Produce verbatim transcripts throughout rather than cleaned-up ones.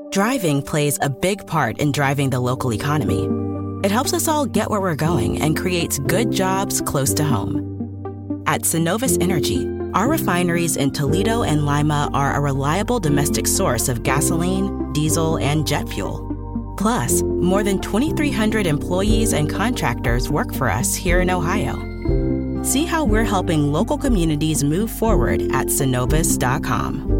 Driving plays a big part in driving the local economy. It helps us all get where we're going and creates good jobs close to home. At Synovus Energy, our refineries in Toledo and Lima are a reliable domestic source of gasoline, diesel, and jet fuel. Plus, more than twenty-three hundred employees and contractors work for us here in Ohio. See how we're helping local communities move forward at Synovus dot com.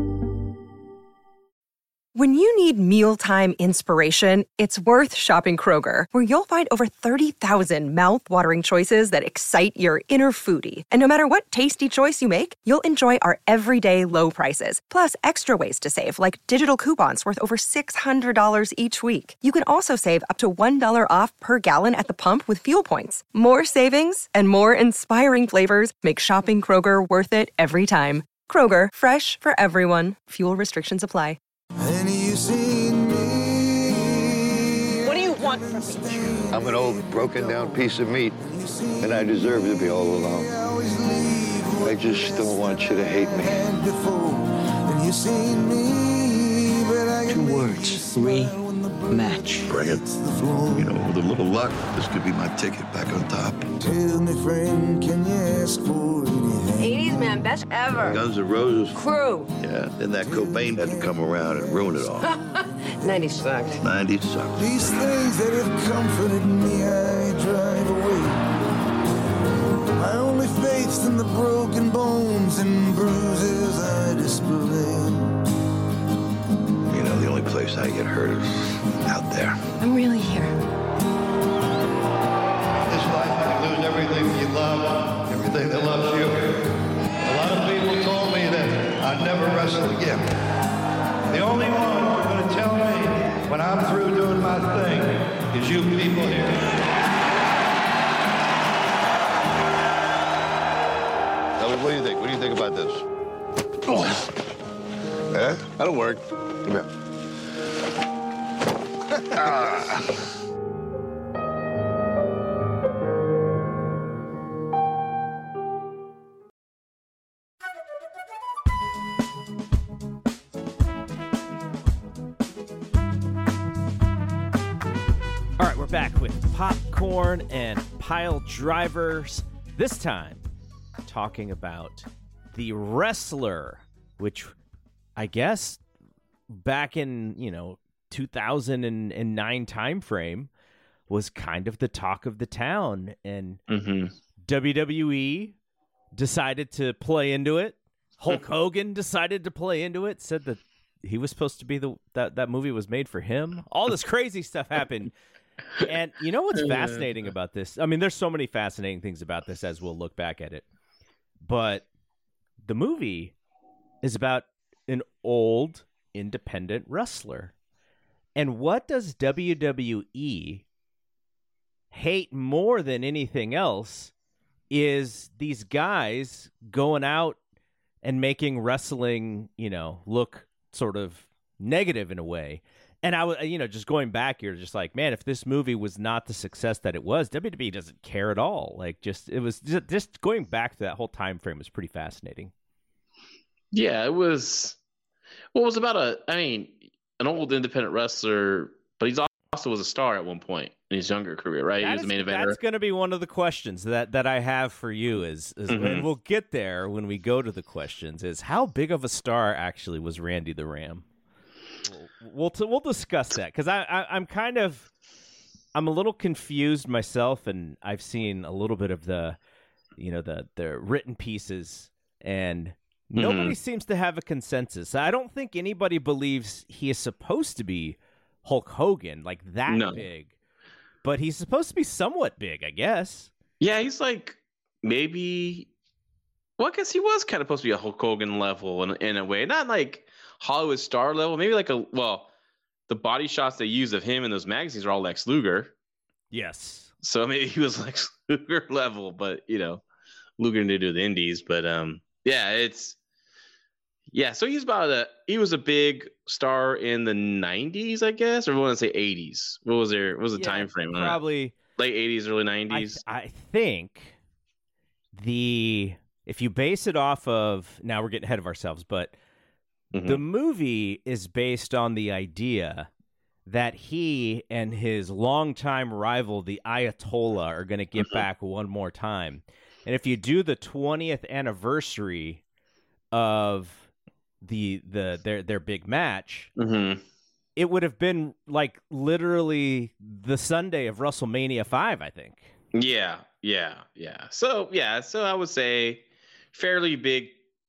When you need mealtime inspiration, it's worth shopping Kroger, where you'll find over thirty thousand mouth-watering choices that excite your inner foodie. And no matter what tasty choice you make, you'll enjoy our everyday low prices, plus extra ways to save, like digital coupons worth over six hundred dollars each week. You can also save up to one dollar off per gallon at the pump with fuel points. More savings and more inspiring flavors make shopping Kroger worth it every time. Kroger, fresh for everyone. Fuel restrictions apply. And you seen me. What do you want from me? I'm an old, broken-down piece of meat, and I deserve to be all alone. I just don't want you to hate me. Two words, rematch. Bring it. You know, with a little luck, this could be my ticket back on top. Tell me, friend, can you ask for anything? eighties man, best ever. Guns N' Roses. Crew. Yeah, then that Cobain had to come around and ruin it all. nineties sucked. nineties sucked. These things that have comforted me, I drive away. My only faith's in the broken bones and bruises I display. You know, the only place I get hurt is out there. I'm really here. This life, you lose everything you love, everything that loves you. A lot of people told me that I'd never wrestle again. The only one who's going to tell me when I'm through doing my thing is you people here. Tell me, what do you think? What do you think about this? Oh. Eh? That'll work. Come here. ah. All right, we're back with Popcorn and Pile Drivers. This time, talking about The Wrestler, which I guess back in, you know, two thousand nine time frame was kind of the talk of the town. And mm-hmm. W W E decided to play into it. Hulk Hogan decided to play into it, said that he was supposed to be the that, that movie was made for him. All this crazy stuff happened. And you know what's fascinating about this? I mean, there's so many fascinating things about this as we'll look back at it. But the movie is about an old independent wrestler. And what does W W E hate more than anything else is these guys going out and making wrestling, you know, look sort of negative in a way. And I was, you know, just going back here, just like, man, if this movie was not the success that it was, W W E doesn't care at all. Like, just it was just, just going back to that whole time frame was pretty fascinating. Yeah, it was. Well, it was about a, I mean, an old independent wrestler, but he's also was a star at one point in his younger career, right? That he was is, a main eventer. That's going to be one of the questions that, that I have for you is, is mm-hmm. and we'll get there when we go to the questions, is how big of a star actually was Randy the Ram? We'll we'll, t- we'll discuss that because I, I I'm kind of I'm a little confused myself, and I've seen a little bit of the you know the the written pieces, and nobody mm-hmm. seems to have a consensus. I don't think anybody believes he is supposed to be Hulk Hogan, like that no. big, but he's supposed to be somewhat big, I guess. Yeah, he's like maybe. Well, I guess he was kind of supposed to be a Hulk Hogan level in in a way, not like Hollywood star level, maybe like a, well, the body shots they use of him in those magazines are all Lex Luger. Yes. So maybe he was Lex Luger level, but, you know, Luger didn't do the indies. But, um, yeah, it's, yeah, so he's about a, he was a big star in the nineties, I guess, or we want to say eighties. What was there, what was the yeah, time frame? Probably. Late eighties, early nineties. I, I think the, if you base it off of, now we're getting ahead of ourselves, but Mm-hmm. The movie is based on the idea that he and his longtime rival, the Ayatollah, are going to get Mhm. back one more time. And if you do the twentieth anniversary of the the their their big match, Mm-hmm. it would have been like literally the Sunday of WrestleMania five, I think. Yeah, yeah, yeah. So yeah, so I would say fairly big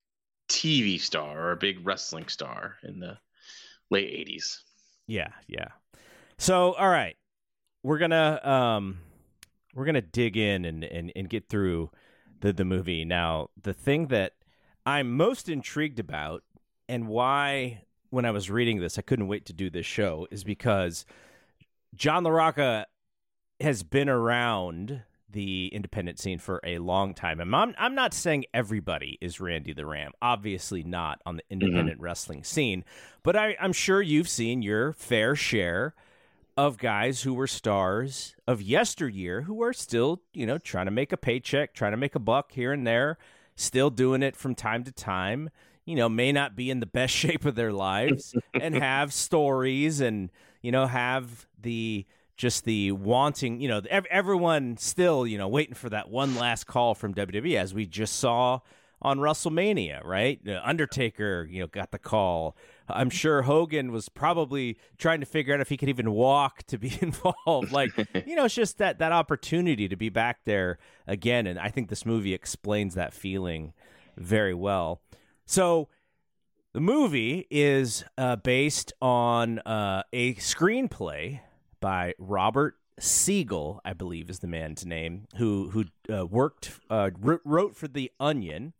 T V star or a big wrestling star in the late eighties. Yeah, yeah. So, all right, we're gonna um, we're gonna dig in and, and, and get through the the movie. Now, the thing that I'm most intrigued about, and why when I was reading this I couldn't wait to do this show, is because John LaRocca has been around the independent scene for a long time. And I'm, I'm not saying everybody is Randy the Ram. Obviously not on the independent mm-hmm. wrestling scene. But I, I'm sure you've seen your fair share of guys who were stars of yesteryear who are still, you know, trying to make a paycheck, trying to make a buck here and there, still doing it from time to time, you know, may not be in the best shape of their lives and have stories and, you know, have the... just the wanting, you know, everyone still, you know, waiting for that one last call from W W E, as we just saw on WrestleMania, right? Undertaker, you know, got the call. I'm sure Hogan was probably trying to figure out if he could even walk to be involved. Like, you know, it's just that that opportunity to be back there again. And I think this movie explains that feeling very well. So the movie is uh, based on uh, a screenplay by Robert Siegel, I believe is the man's name, who who uh, worked uh, wrote for The Onion,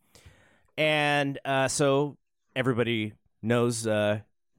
and uh, so everybody knows uh,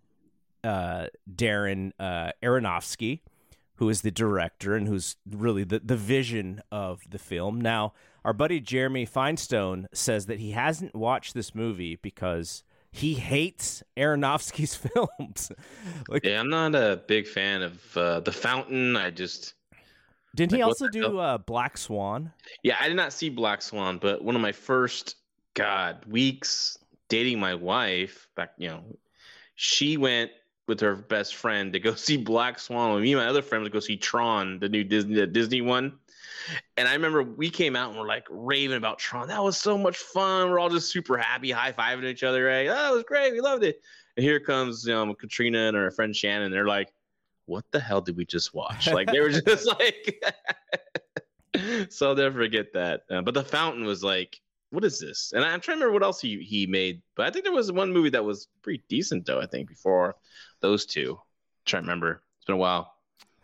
uh, Darren uh, Aronofsky, who is the director and who's really the, the vision of the film. Now, our buddy Jeremy Feinstein says that he hasn't watched this movie because he hates Aronofsky's films. Like, yeah, I'm not a big fan of uh, The Fountain. I just didn't like, he also do uh, Black Swan? Yeah, I did not see Black Swan, but one of my first God weeks dating my wife back, you know, she went with her best friend to go see Black Swan. With me and my other friend would go see Tron, the new Disney the Disney one. And I remember we came out and we're like raving about Tron. That was so much fun. We're all just super happy, high-fiving each other. Right? Oh, it was great. We loved it. And here comes you know, Katrina and her friend Shannon. They're like, what the hell did we just watch? Like, they were just like... So I'll never forget that. Uh, but The Fountain was like, what is this? And I'm trying to remember what else he, he made. But I think there was one movie that was pretty decent, though, I think, before those two. I'm trying to remember. It's been a while.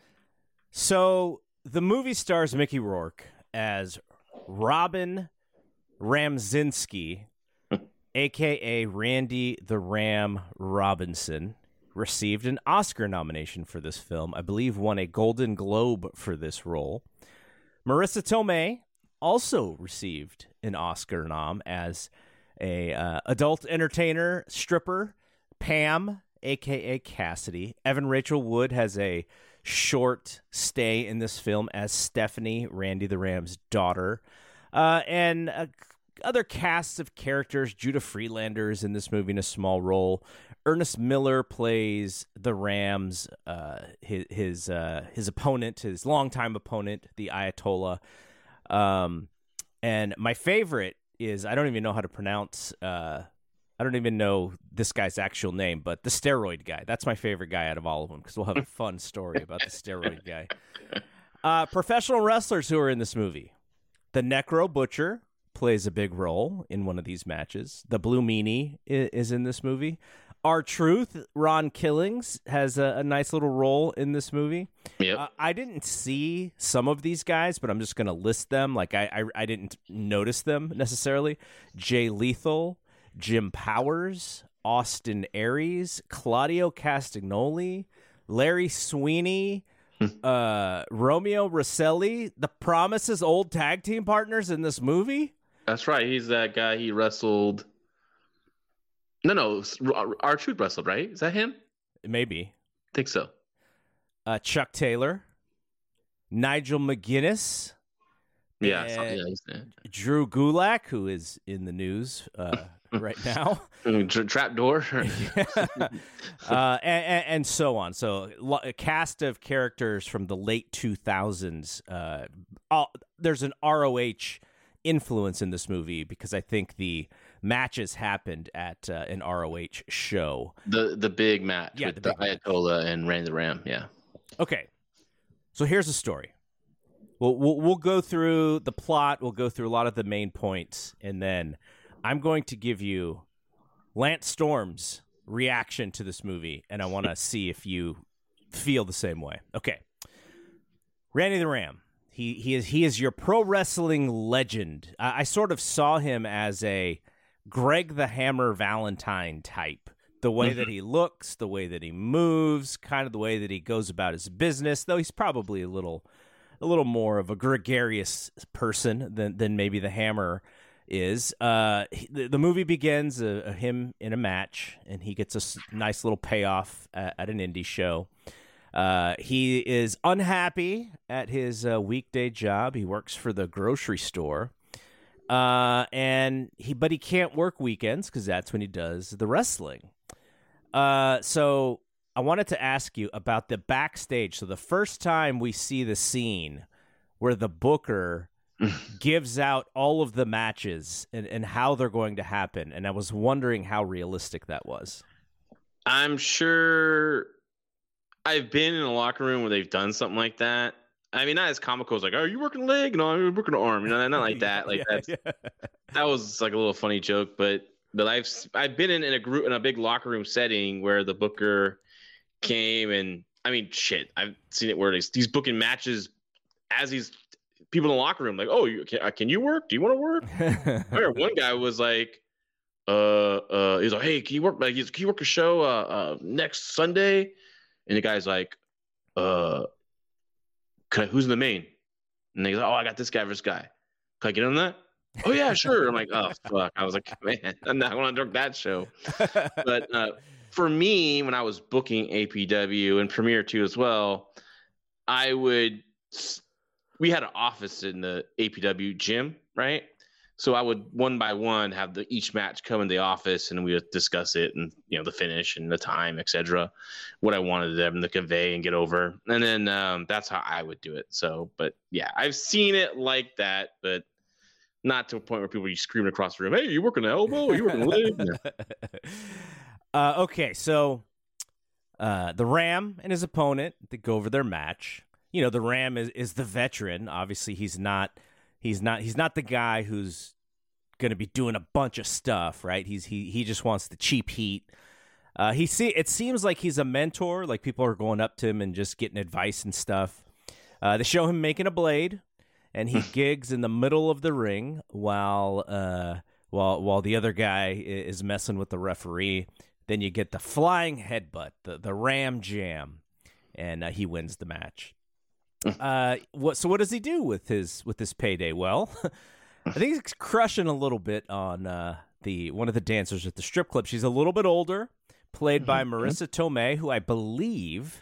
So... the movie stars Mickey Rourke as Robin Ramzinski, a k a. Randy the Ram Robinson, received an Oscar nomination for this film. I believe won a Golden Globe for this role. Marissa Tomei also received an Oscar nom as a uh, adult entertainer stripper. Pam, a k a. Cassidy. Evan Rachel Wood has a short stay in this film as Stephanie, Randy the Ram's daughter. Uh, and uh, other casts of characters. Judah Friedlander is in this movie in a small role. Ernest Miller plays the Rams, uh, his his, uh, his opponent, his longtime opponent, the Ayatollah. Um, and my favorite is, I don't even know how to pronounce uh I don't even know this guy's actual name, but the steroid guy. That's my favorite guy out of all of them because we'll have a fun story about the steroid guy. Uh, professional wrestlers who are in this movie. The Necro Butcher plays a big role in one of these matches. The Blue Meanie is in this movie. R-Truth, Ron Killings, has a, a nice little role in this movie. Yep. Uh, I didn't see some of these guys, but I'm just going to list them. Like I, I, I didn't notice them necessarily. Jay Lethal, Jim Powers, Austin Aries, Claudio Castagnoli, Larry Sweeney, uh, Romeo Rosselli, the Promises old tag team partners in this movie. That's right. He's that guy. He wrestled. No, no. R-Truth wrestled, right? Is that him? Maybe. I think so. Uh, Chuck Taylor, Nigel McGuinness. Yeah, yeah, he's there. Drew Gulak, who is in the news uh, right now. Tra- trap door. uh, and, and, and so on. So a cast of characters from the late two thousands. Uh, all, there's an R O H influence in this movie because I think the matches happened at uh, an R O H show. The the big match yeah, with the, the big Ayatollah match. and Randy the Ram. Yeah. Okay. So here's the story. We'll, we'll we'll go through the plot. We'll go through a lot of the main points, and then I'm going to give you Lance Storm's reaction to this movie, and I want to see if you feel the same way. Okay. Randy the Ram. He he is he is your pro wrestling legend. I, I sort of saw him as a Greg the Hammer Valentine type. The way that he looks, the way that he moves, kind of the way that he goes about his business, though he's probably a little a little more of a gregarious person than than maybe the Hammer is. Uh, the, the movie begins uh, him in a match, and he gets a s- nice little payoff at, at an indie show. Uh, he is unhappy at his uh, weekday job. He works for the grocery store, uh, and he but he can't work weekends because that's when he does the wrestling. Uh, so I wanted to ask you about the backstage. So the first time we see the scene where the booker gives out all of the matches and, and how they're going to happen, and I was wondering how realistic that was. I'm sure I've been in a locker room where they've done something like that. I mean, not as comical as like, "Oh, you working a leg? No, I'm working an arm." You know, not like that. Like yeah, that's yeah. that was like a little funny joke, but but I've I've been in, in a group in a big locker room setting where the booker came and I mean, shit, I've seen it where he's, he's booking matches as he's people in the locker room like, "Oh, you, can, can you work? Do you want to work?" I remember one guy was like, "Uh, uh," he's like, "Hey, can you work? Like, can you work a show uh, uh next Sunday?" And the guy's like, "Uh, can I, who's in the main?" And he's like, "Oh, I got this guy versus guy. Can I get on that?" "Oh yeah, sure." I'm like, "Oh fuck!" I was like, "Man, I'm not going to work that show." But uh, for me, when I was booking A P W and Premiere too as well, I would. We had an office in the A P W gym, right? So I would one by one have the each match come in the office, and we would discuss it, and you know the finish and the time, et cetera. What I wanted them to convey and get over, and then um, that's how I would do it. So, but yeah, I've seen it like that, but not to a point where people are screaming across the room, "Hey, you working an elbow? Are you working a leg?" uh, okay, so uh, the Ram and his opponent, they go over their match. You know, the Ram is, is the veteran. Obviously, he's not. He's not. He's not the guy who's going to be doing a bunch of stuff, right? He's he he just wants the cheap heat. Uh, he see. It seems like he's a mentor. Like people are going up to him and just getting advice and stuff. Uh, they show him making a blade, and he gigs in the middle of the ring while uh while while the other guy is messing with the referee. Then you get the flying headbutt, the the Ram jam, and uh, he wins the match. Uh, what? So what does he do with his with his payday? Well, I think he's crushing a little bit on uh, the one of the dancers at the strip club. She's a little bit older, played by Marissa Tomei, who I believe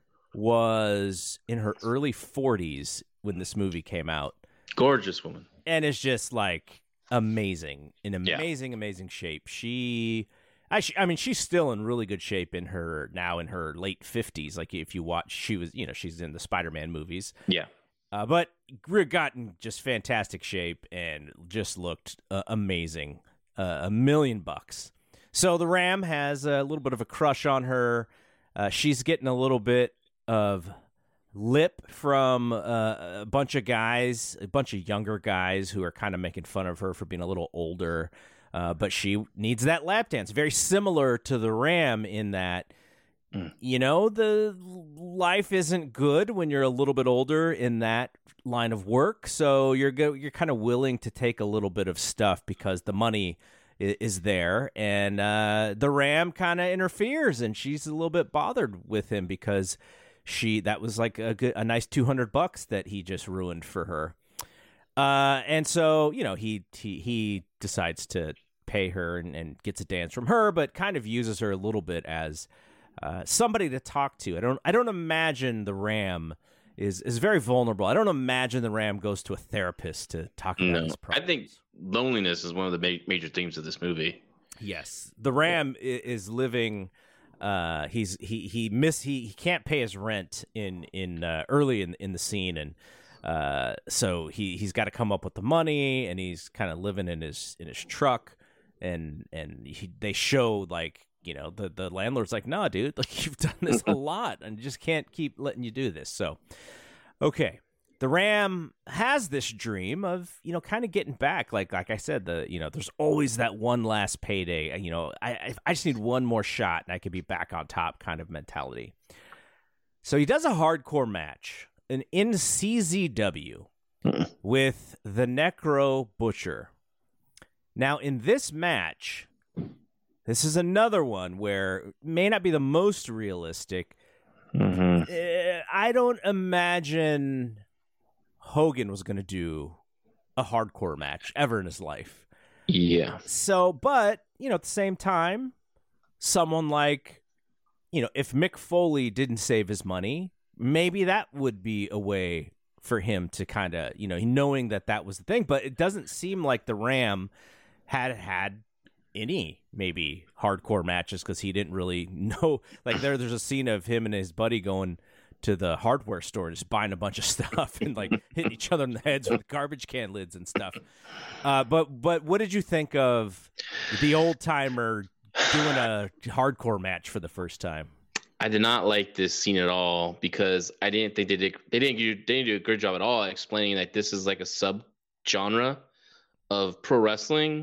was in her early forties when this movie came out. Gorgeous woman, and is just like amazing, in amazing, yeah. amazing shape. She. I, I mean, she's still in really good shape in her now in her late fifties. Like if you watch, she was, you know, she's in the Spider-Man movies. Yeah. Uh, but got in just fantastic shape and just looked uh, amazing. Uh, a million bucks. So the Ram has a little bit of a crush on her. Uh, she's getting a little bit of lip from uh, a bunch of guys, a bunch of younger guys who are kind of making fun of her for being a little older. Uh, but she needs that lap dance. Very similar to the Ram in that, mm. you know, the life isn't good when you're a little bit older in that line of work. So you're go- you're kind of willing to take a little bit of stuff because the money is, is there. And uh, the Ram kind of interferes, and she's a little bit bothered with him because she that was like a good, a nice two hundred bucks that he just ruined for her. Uh, and so, you know, he he, he decides to pay her and, and gets a dance from her, but kind of uses her a little bit as uh, somebody to talk to. I don't I don't imagine the Ram is is very vulnerable. I don't imagine the Ram goes to a therapist to talk about no, his problems. I think loneliness is one of the ma- major themes of this movie. Yes, the Ram i- is living. Uh, he's he he miss he, he can't pay his rent in in uh, early in in the scene, and uh, so he he's got to come up with the money, and he's kind of living in his in his truck, and and he, they show like you know the the landlord's like, nah, dude, like you've done this a lot, and just can't keep letting you do this. So, okay. The Ram has this dream of, you know, kind of getting back. Like, like I said, the, you know, there's always that one last payday. You know, I, I just need one more shot and I could be back on top kind of mentality. So he does a hardcore match, an in C Z W with the Necro Butcher. Now, in this match, this is another one where it may not be the most realistic. Mm-hmm. Uh, I don't imagine Hogan was going to do a hardcore match ever in his life. Yeah. So, but, you know, at the same time, someone like, you know, if Mick Foley didn't save his money, maybe that would be a way for him to kind of, you know, knowing that that was the thing. But it doesn't seem like the Ram had had any maybe hardcore matches because he didn't really know. Like there, there's a scene of him and his buddy going to the hardware store, just buying a bunch of stuff and like hitting each other in the heads with garbage can lids and stuff. Uh, but but what did you think of the old timer doing a hardcore match for the first time? I did not like this scene at all because I didn't think they did. They didn't do, they didn't do a good job at all explaining that this is like a sub genre of pro wrestling,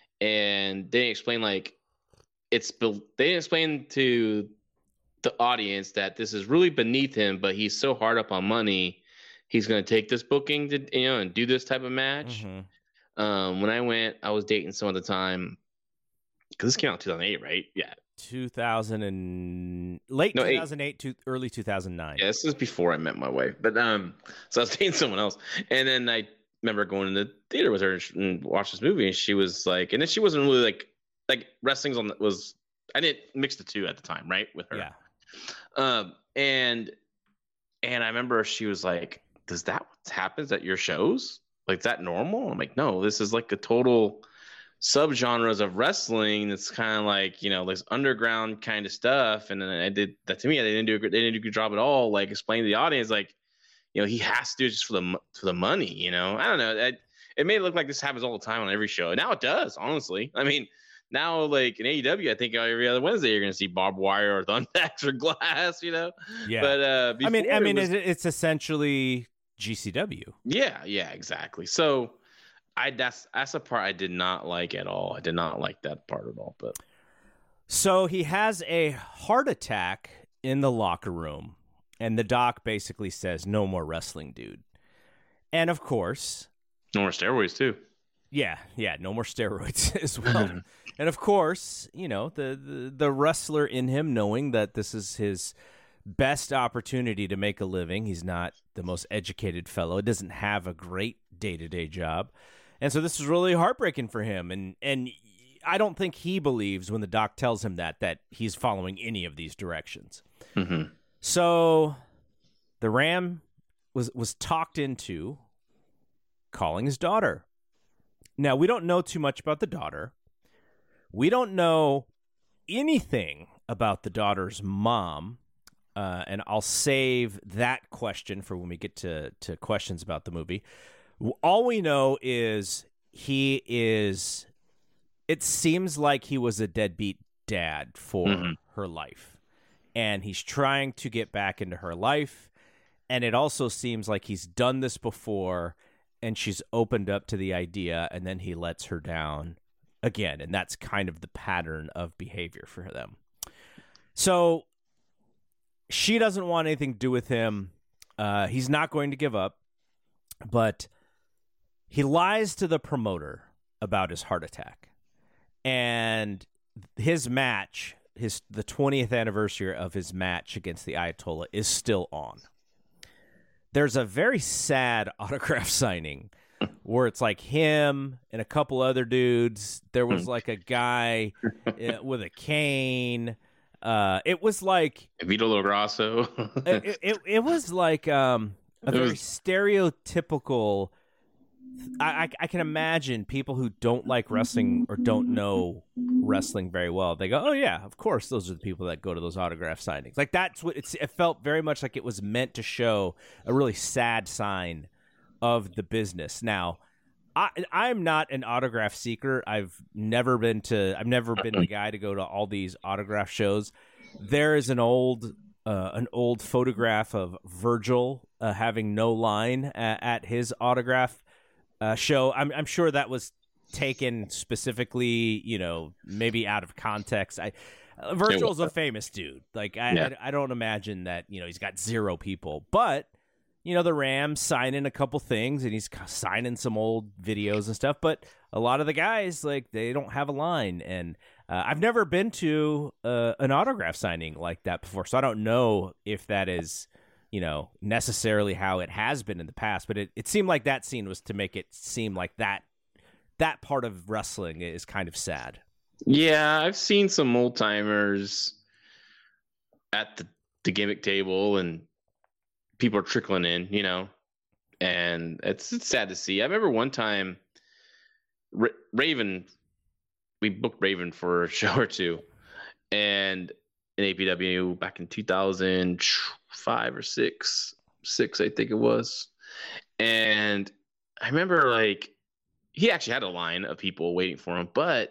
and they didn't explain like it's. They didn't explain to the audience that this is really beneath him, but he's so hard up on money, he's going to take this booking to, you know, and do this type of match. Mm-hmm. Um, when I went, I was dating someone at the time because this came out in two thousand eight, right? Yeah. two thousand and late no, two thousand eight to early two thousand nine. Yeah, this is before I met my wife, but um, so I was dating someone else, and then I remember going to the theater with her and watched this movie, and she was like, and then she wasn't really like, like wrestling's on was I didn't mix the two at the time, right, with her. Yeah. Um, and and I remember she was like, "Does that what happens at your shows? Like, is that normal?" I'm like, "No, this is like a total subgenres of wrestling. It's kind of like, you know, this underground kind of stuff." And then I did that to me. They didn't do a good, they didn't do a good job at all. Like explaining to the audience, like, you know, he has to do it just for the for the money. You know, I don't know. It, it made it look like this happens all the time on every show. And now it does, honestly. I mean. Now, like in A E W, I think every other Wednesday you're going to see barbed wire or Thunderbox or glass, you know. Yeah. But uh, I mean, I mean, it was, it's essentially G C W. Yeah, yeah, exactly. So, I that's that's a part I did not like at all. I did not like that part at all. But so he has a heart attack in the locker room, and the doc basically says, "No more wrestling, dude." And of course, no more steroids too. Yeah, yeah, no more steroids as well. And of course, you know, the, the the wrestler in him, knowing that this is his best opportunity to make a living. He's not the most educated fellow. Doesn't have a great day-to-day job. And so this is really heartbreaking for him. And and I don't think he believes when the doc tells him that, that he's following any of these directions. Mm-hmm. So the Ram was was talked into calling his daughter. Now, we don't know too much about the daughter. We don't know anything about the daughter's mom, uh, and I'll save that question for when we get to, to questions about the movie. All we know is he is, it seems like he was a deadbeat dad for mm-hmm. her life, and he's trying to get back into her life, and it also seems like he's done this before, and she's opened up to the idea, and then he lets her down again. And that's kind of the pattern of behavior for them. So she doesn't want anything to do with him. Uh, he's not going to give up, but he lies to the promoter about his heart attack. And his match, his the twentieth anniversary of his match against the Ayatollah is still on. There's a very sad autograph signing where it's like him and a couple other dudes. There was like a guy with a cane. Uh, it was like Vito Lograsso. it, it it was like um, a very stereotypical I, I, I can imagine people who don't like wrestling or don't know wrestling very well. They go, oh, yeah, of course, those are the people that go to those autograph signings. Like, that's what it's, it felt very much like it was meant to show a really sad sign of the business. Now, I, I'm not an autograph seeker. I've never been to, I've never been the guy to go to all these autograph shows. There is an old, uh, an old photograph of Virgil uh, having no line at, at his autograph Uh, show. I'm, I'm sure that was taken specifically, you know, maybe out of context. I uh, Virgil's a famous dude. Like I, yeah. I, I don't imagine that, you know, he's got zero people. But you know, the Rams signing a couple things, and he's signing some old videos and stuff. But a lot of the guys, like, they don't have a line, and uh, I've never been to uh, an autograph signing like that before, so I don't know if that is, you know, necessarily how it has been in the past, but it, it seemed like that scene was to make it seem like that that part of wrestling is kind of sad. Yeah, I've seen some old timers at the, the gimmick table, and people are trickling in, you know, and it's, it's sad to see. I remember one time Ra- Raven, we booked Raven for a show or two, and in A P W back in two thousand five or six, six, I think it was. And I remember, like, he actually had a line of people waiting for him, but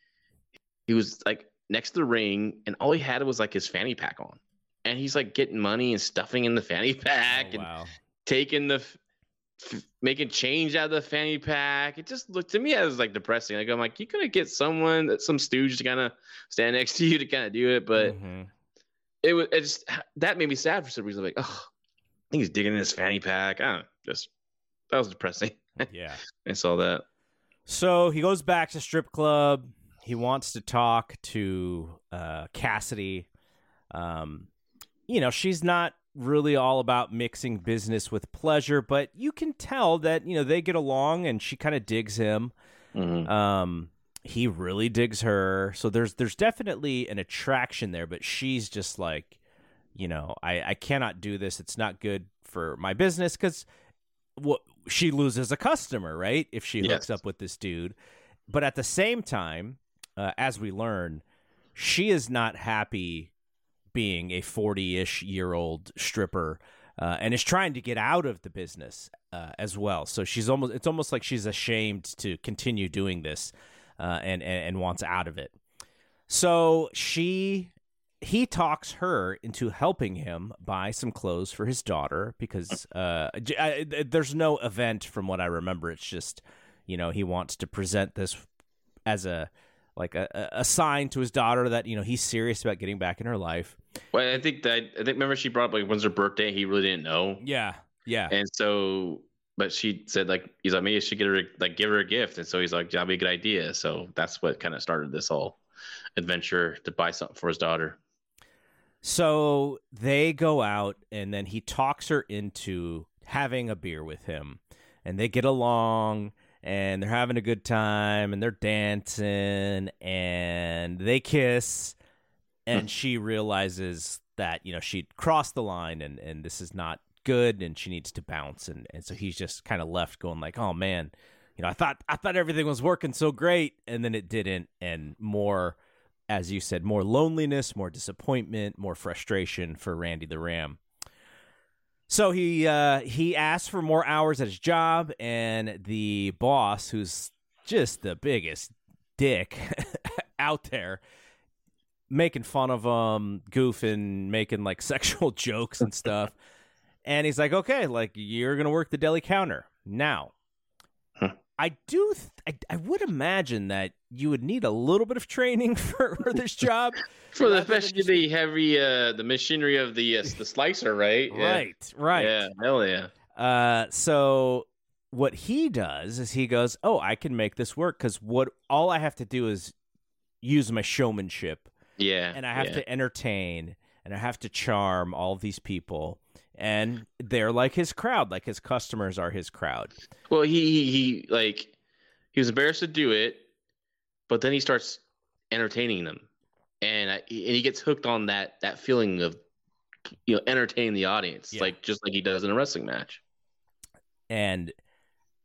he was like next to the ring, and all he had was like his fanny pack on, and he's like getting money and stuffing in the fanny pack oh, wow. and taking the, f- making change out of the fanny pack. It just looked to me as like depressing. Like, I'm like, you could get someone, some stooge to kind of stand next to you to kind of do it, but mm-hmm. it was it just that made me sad for some reason. Like, oh, I think he's digging in his fanny pack. I don't know, just that was depressing. Yeah, I saw that. So he goes back to strip club. He wants to talk to uh, Cassidy. Um, you know, she's not really all about mixing business with pleasure, but you can tell that, you know, they get along, and she kind of digs him. Mm-hmm. Um, he really digs her. So there's there's definitely an attraction there, but she's just like, you know, I, I cannot do this. It's not good for my business, because what she loses a customer, right? If she hooks yes. up with this dude. But at the same time, uh, as we learn, she is not happy being a forty-ish year old stripper, uh, and is trying to get out of the business uh, as well. So she's almost, it's almost like she's ashamed to continue doing this uh, and, and, and wants out of it. So she, he talks her into helping him buy some clothes for his daughter, because uh, I, there's no event from what I remember. It's just, you know, he wants to present this as a, like a, a sign to his daughter that, you know, he's serious about getting back in her life. Well, I think that, I think, remember she brought up, like, when's her birthday? He really didn't know. Yeah. Yeah. And so, but she said, like, he's like, maybe I should get her, like, give her a gift. And so he's like, that'd be a good idea. So that's what kind of started this whole adventure to buy something for his daughter. So they go out, and then he talks her into having a beer with him, and they get along, and they're having a good time, and they're dancing, and they kiss, and she realizes that, you know, she crossed the line, and, and this is not good, and she needs to bounce, and, and so he's just kind of left going like, oh man, you know, I thought I thought everything was working so great, and then it didn't, and more, as you said, more loneliness, more disappointment, more frustration for Randy the Ram. So he uh, he asks for more hours at his job, and the boss, who's just the biggest dick out there, making fun of him, goofing, making like sexual jokes and stuff. And he's like, okay, like, you're going to work the deli counter. Now, huh. I do, th- I, I would imagine that you would need a little bit of training for, for this job. For the, especially just... the heavy, uh, the machinery of the uh, the slicer, right? Right, yeah. right. Yeah, hell yeah. Uh, so what he does is he goes, oh, I can make this work, because what all I have to do is use my showmanship. Yeah. And I have yeah. to entertain, and I have to charm all of these people. And they're like his crowd, like his customers are his crowd. Well, he, he, he like, he was embarrassed to do it, but then he starts entertaining them. And, I, and he gets hooked on that, that feeling of, you know, entertaining the audience, yeah. like just like he does in a wrestling match. And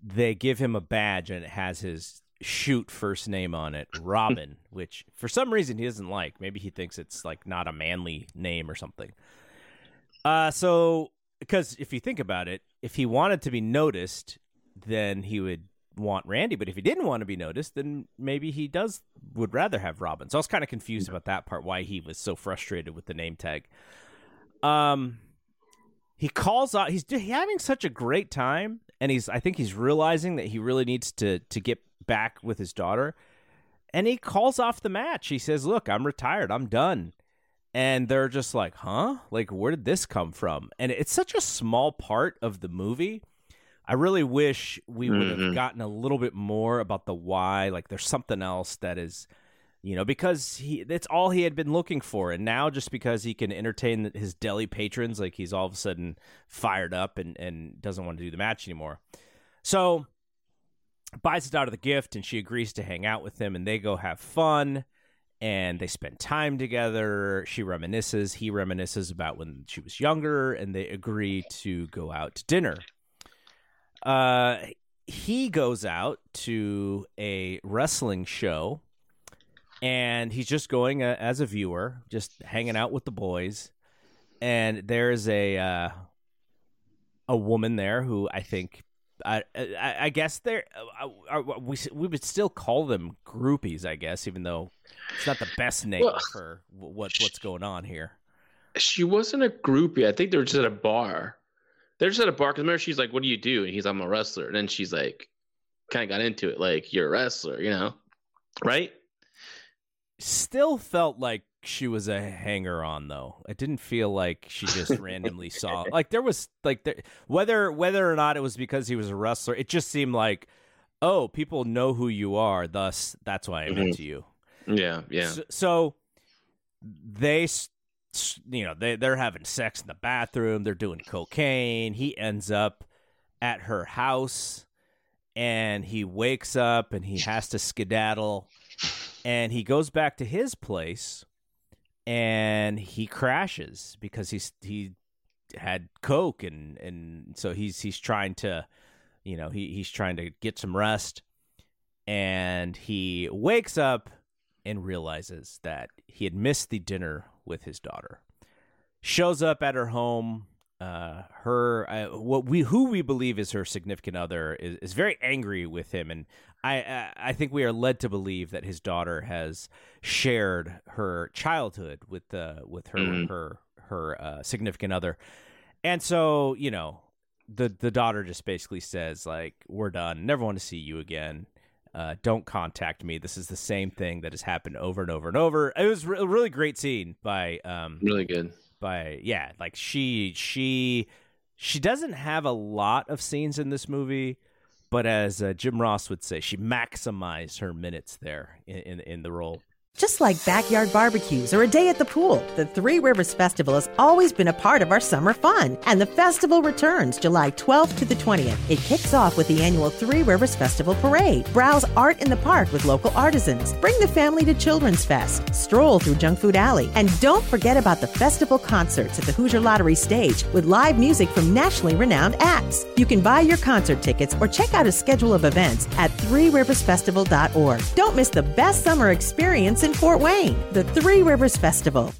they give him a badge and it has his shoot first name on it, Robin, which for some reason he doesn't like. Maybe he thinks it's like not a manly name or something. Uh, so because if you think about it, if he wanted to be noticed, then he would want Randy. But if he didn't want to be noticed, then maybe he does would rather have Robin. So I was kind of confused about that part, why he was so frustrated with the name tag. Um, he calls out. He's having such a great time, and he's. I think he's realizing that he really needs to to get back with his daughter, and he calls off the match. He says, "Look, I'm retired. I'm done." And they're just like, "Huh? Like, where did this come from?" And it's such a small part of the movie. I really wish we would have mm-hmm. gotten a little bit more about the why. Like, there's something else that is, you know, because he that's all he had been looking for. And now just because he can entertain his deli patrons, like he's all of a sudden fired up and, and doesn't want to do the match anymore. So buys his daughter the gift, and she agrees to hang out with him, and they go have fun, and they spend time together. She reminisces. He reminisces about when she was younger, and they agree to go out to dinner. Uh, he goes out to a wrestling show, and he's just going uh, as a viewer, just hanging out with the boys. And there's a uh, a woman there who I think, I I, I guess they're uh, we we would still call them groupies, I guess, even though it's not the best name well, for what what's going on here. She wasn't a groupie. I think they were just at a bar. They're just at a bar because remember she's like, "What do you do?" And he's, "I'm a wrestler." And then she's like, kind of got into it, like, "You're a wrestler," you know, right? Still felt like she was a hanger-on, though. It didn't feel like she just randomly saw. Like there was like there, whether whether or not it was because he was a wrestler, it just seemed like, oh, people know who you are, thus that's why I'm mm-hmm. into you. Yeah, yeah. So, so they. You know, they, they're having sex in the bathroom. They're doing cocaine. He ends up at her house, and he wakes up, and he has to skedaddle. And he goes back to his place, and he crashes because he's he had coke, and, and so he's he's trying to, you know, he he's trying to get some rest. And he wakes up and realizes that he had missed the dinner with his daughter. Shows up at her home. Uh, her uh, what we who we believe is her significant other is, is very angry with him, and I uh, I think we are led to believe that his daughter has shared her childhood with uh, with her mm-hmm. her her uh, significant other, and so you know the the daughter just basically says like, "We're done. Never want to see you again. Uh, don't contact me. This is the same thing that has happened over and over and over." It was re- a really great scene by um, really good by yeah, like she she she doesn't have a lot of scenes in this movie, but as uh, Jim Ross would say, she maximized her minutes there in in, in the role. Just like backyard barbecues or a day at the pool, the Three Rivers Festival has always been a part of our summer fun. And the festival returns July twelfth to the twentieth. It kicks off with the annual Three Rivers Festival Parade. Browse art in the park with local artisans. Bring the family to Children's Fest. Stroll through Junk Food Alley. And don't forget about the festival concerts at the Hoosier Lottery stage with live music from nationally renowned acts. You can buy your concert tickets or check out a schedule of events at three rivers festival dot org. Don't miss the best summer experience in Fort Wayne, the Three Rivers Festival.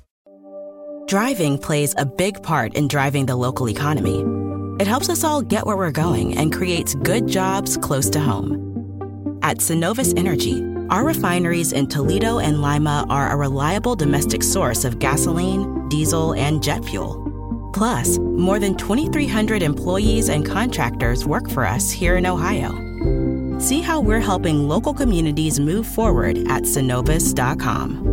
Driving plays a big part in driving the local economy. It helps us all get where we're going and creates good jobs close to home. At Synovus Energy, our refineries in Toledo and Lima are a reliable domestic source of gasoline, diesel, and jet fuel. Plus, more than twenty-three hundred employees and contractors work for us here in Ohio. See how we're helping local communities move forward at synovus dot com.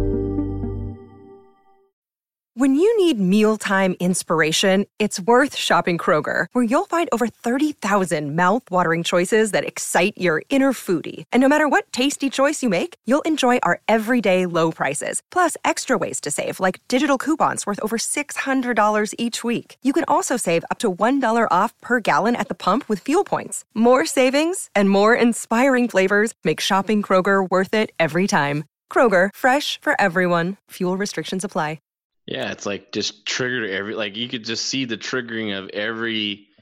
When you need mealtime inspiration, it's worth shopping Kroger, where you'll find over thirty thousand mouth-watering choices that excite your inner foodie. And no matter what tasty choice you make, you'll enjoy our everyday low prices, plus extra ways to save, like digital coupons worth over six hundred dollars each week. You can also save up to one dollar off per gallon at the pump with fuel points. More savings and more inspiring flavors make shopping Kroger worth it every time. Kroger, fresh for everyone. Fuel restrictions apply. Yeah, it's like just triggered every, like you could just see the triggering of every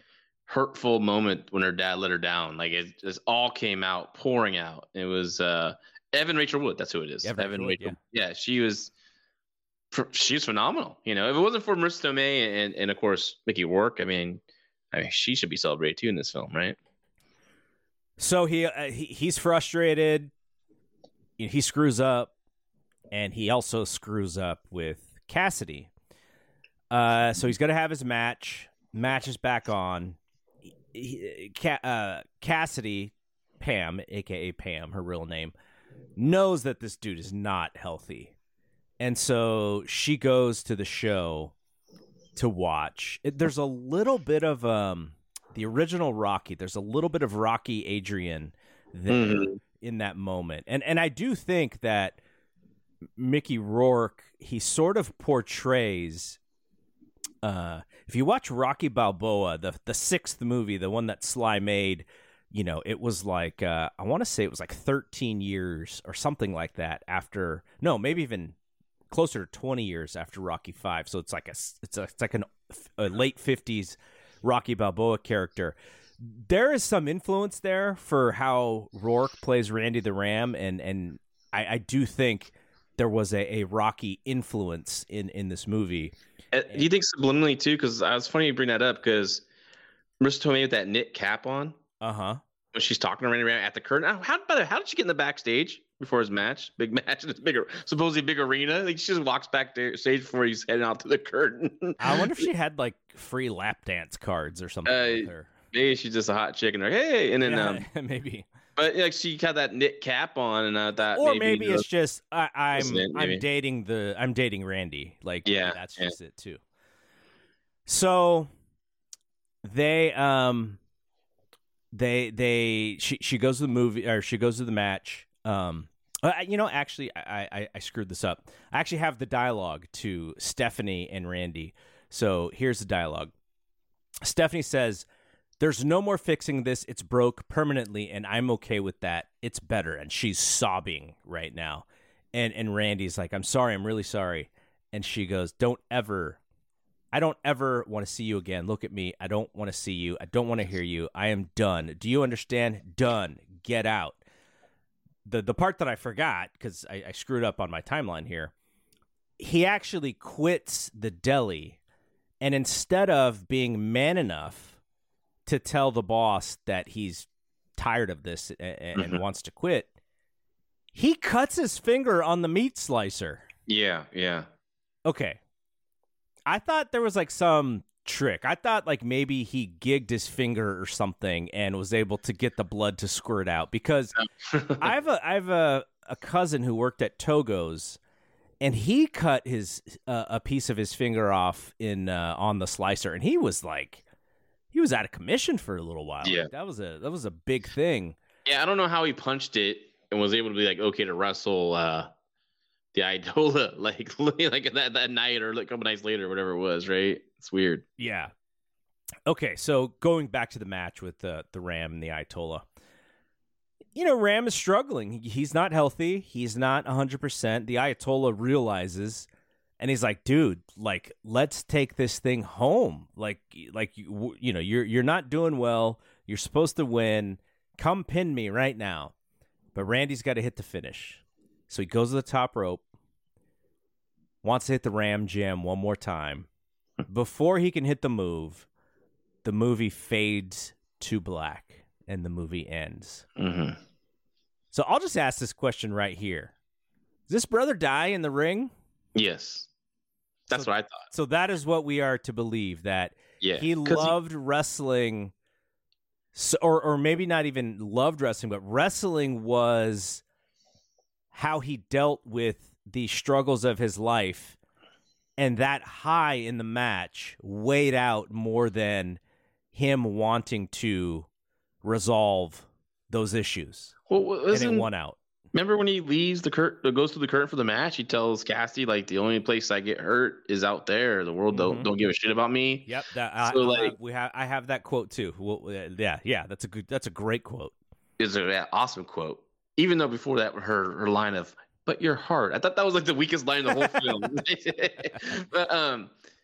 hurtful moment when her dad let her down. Like it just all came out, pouring out. It was uh, Evan Rachel Wood. That's who it is. Evan, Evan Wood, Rachel. Yeah. yeah, she was. She was phenomenal. You know, if it wasn't for Marissa Tomei and, and of course Mickey Rourke, I mean, I mean, she should be celebrated too in this film, right? So he, uh, he he's frustrated. He screws up, and he also screws up with Cassidy. Uh, so he's gonna have his match. Match is back on. He, Ca- uh, Cassidy, Pam, aka Pam, her real name, knows that this dude is not healthy. And so she goes to the show to watch. It, there's a little bit of um, the original Rocky. There's a little bit of Rocky Adrian there mm-hmm. in that moment. And and I do think that Mickey Rourke, he sort of portrays, uh, if you watch Rocky Balboa, the, the sixth movie, the one that Sly made, you know, it was like, uh, I want to say it was like thirteen years or something like that after, no, maybe even closer to twenty years after Rocky Five. So it's like a it's a, it's like an, a late fifties Rocky Balboa character. There is some influence there for how Rourke plays Randy the Ram, and and I, I do think there was a, a Rocky influence in, in this movie. Uh, do you think subliminally too? Because I was funny you bring that up because Marissa Tomei with that knit cap on. Uh huh. When she's talking to Randy Ram at the curtain. How how, how did she get in the backstage before his match? Big match in this bigger, supposedly big arena. Like she just walks back to stage before he's heading out to the curtain. I wonder if she had like free lap dance cards or something. Uh, with her. Maybe she's just a hot chick and like, hey, and then yeah, um, maybe. But like she had that knit cap on, and I thought, or maybe, maybe you know, it's just I, I'm it, I'm dating the I'm dating Randy. Like yeah, that's yeah. just it too. So they um they they she she goes to the movie or she goes to the match. Um, uh, you know, actually, I, I I screwed this up. I actually have the dialogue to Stephanie and Randy. So here's the dialogue. Stephanie says, "There's no more fixing this. It's broke permanently, and I'm okay with that. It's better." And she's sobbing right now. And and Randy's like, "I'm sorry. I'm really sorry." And she goes, "Don't ever, I don't ever want to see you again. Look at me. I don't want to see you. I don't want to hear you. I am done. Do you understand? Done. Get out." The the part that I forgot, because I, I screwed up on my timeline here, he actually quits the deli. And instead of being man enough to tell the boss that he's tired of this and, and mm-hmm. wants to quit, he cuts his finger on the meat slicer. Yeah, yeah. Okay. I thought there was like some trick. I thought like maybe he gigged his finger or something and was able to get the blood to squirt out, because I have a I have a, a cousin who worked at Togo's. And he cut his uh, a piece of his finger off in uh, on the slicer, and he was like, he was out of commission for a little while. Yeah, like, that was a that was a big thing. Yeah, I don't know how he punched it and was able to be like okay to wrestle uh, the Ayatollah like like that that night or like a couple nights later, or whatever it was. Right? It's weird. Yeah. Okay, so going back to the match with the the Ram and the Ayatollah. You know, Ram is struggling. He's not healthy. He's not one hundred percent. The Ayatollah realizes, and he's like, dude, like, let's take this thing home. Like, like you, you know, you're you're not doing well. You're supposed to win. Come pin me right now. But Randy's got to hit the finish. So he goes to the top rope, wants to hit the Ram Jam one more time. Before he can hit the move, the movie fades to black, and the movie ends. Mm-hmm. So I'll just ask this question right here. Does this brother die in the ring? Yes. That's so, what I thought. So that is what we are to believe, that yeah, he loved he... wrestling, so, or or maybe not even loved wrestling, but wrestling was how he dealt with the struggles of his life, and that high in the match weighed out more than him wanting to resolve those issues. Well, and it won out. Remember when he leaves the curtain, goes to the curtain for the match? He tells Cassidy, like, the only place I get hurt is out there. The world mm-hmm. don't don't give a shit about me. Yep. That, so I, like, I, we have I have that quote too. Well, yeah, yeah. That's a good. That's a great quote. It's an yeah, awesome quote. Even though before that, her her line of "but your heart," I thought that was like the weakest line in the whole film. But um,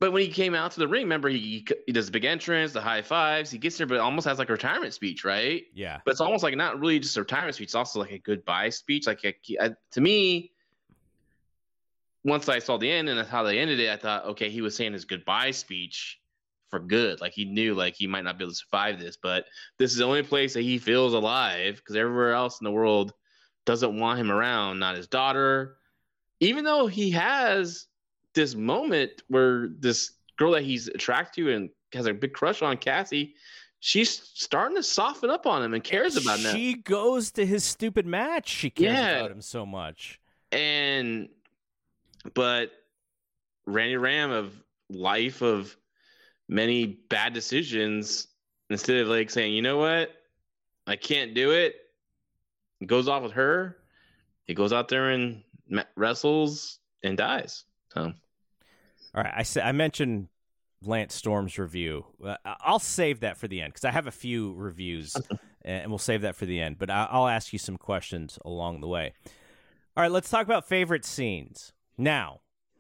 but when he came out to the ring, remember he he does the big entrance, the high fives. He gets there, but it almost has like a retirement speech, right? Yeah. But it's almost like not really just a retirement speech. It's also like a goodbye speech. Like a, a, to me, once I saw the end and that's how they ended it, I thought, okay, he was saying his goodbye speech for good. Like he knew like he might not be able to survive this, but this is the only place that he feels alive because everywhere else in the world doesn't want him around. Not his daughter, even though he has this moment where this girl that he's attracted to and has a big crush on, Cassie, she's starting to soften up on him and cares about him. She goes to his stupid match. She cares Yeah. about him so much. And, but Randy Ram of life of many bad decisions, instead of like saying, you know what, I can't do it, goes off with her, he goes out there and wrestles and dies. So. All right, I said I mentioned Lance Storm's review. Uh, I'll save that for the end because I have a few reviews, and we'll save that for the end. But I- I'll ask you some questions along the way. All right, let's talk about favorite scenes. Now,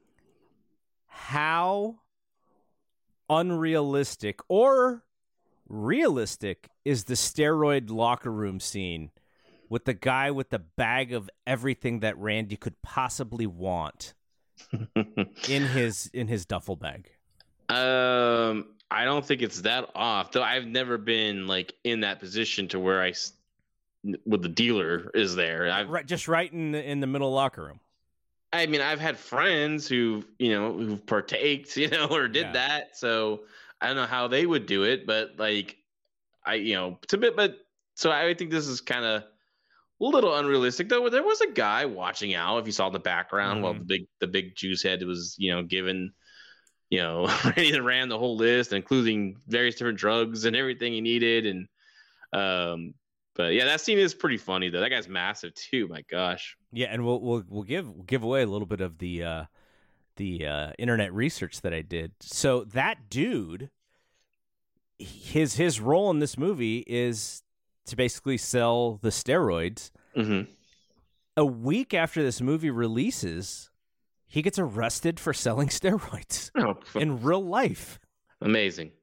how unrealistic or realistic is the steroid locker room scene with the guy with the bag of everything that Randy could possibly want in his in his duffel bag? Um, I don't think it's that off. Though I've never been like in that position to where I, with the dealer is there. I've right, just right in the, in the middle locker room. I mean, I've had friends who you know who've partaked, you know, or did Yeah. that. So I don't know how they would do it, but like I, you know, to bit, but so I think this is kind of a little unrealistic, though. There was a guy watching out. If you saw in the background, Mhm. while the big the big juice head was, you know, given, you know, Randy ran the whole list, including various different drugs and everything he needed. And um, but yeah, that scene is pretty funny though. That guy's massive too. My gosh. Yeah, and we'll we'll we'll give we'll give away a little bit of the uh, the uh, internet research that I did. So that dude, his his role in this movie is to basically sell the steroids. Mm-hmm. A week after this movie releases, he gets arrested for selling steroids Oh, in real life. amazing.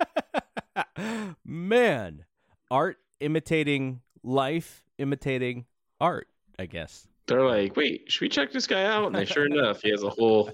Man, art imitating life, imitating art, I guess. They're like, wait, should we check this guy out? And they, sure enough, he has a whole.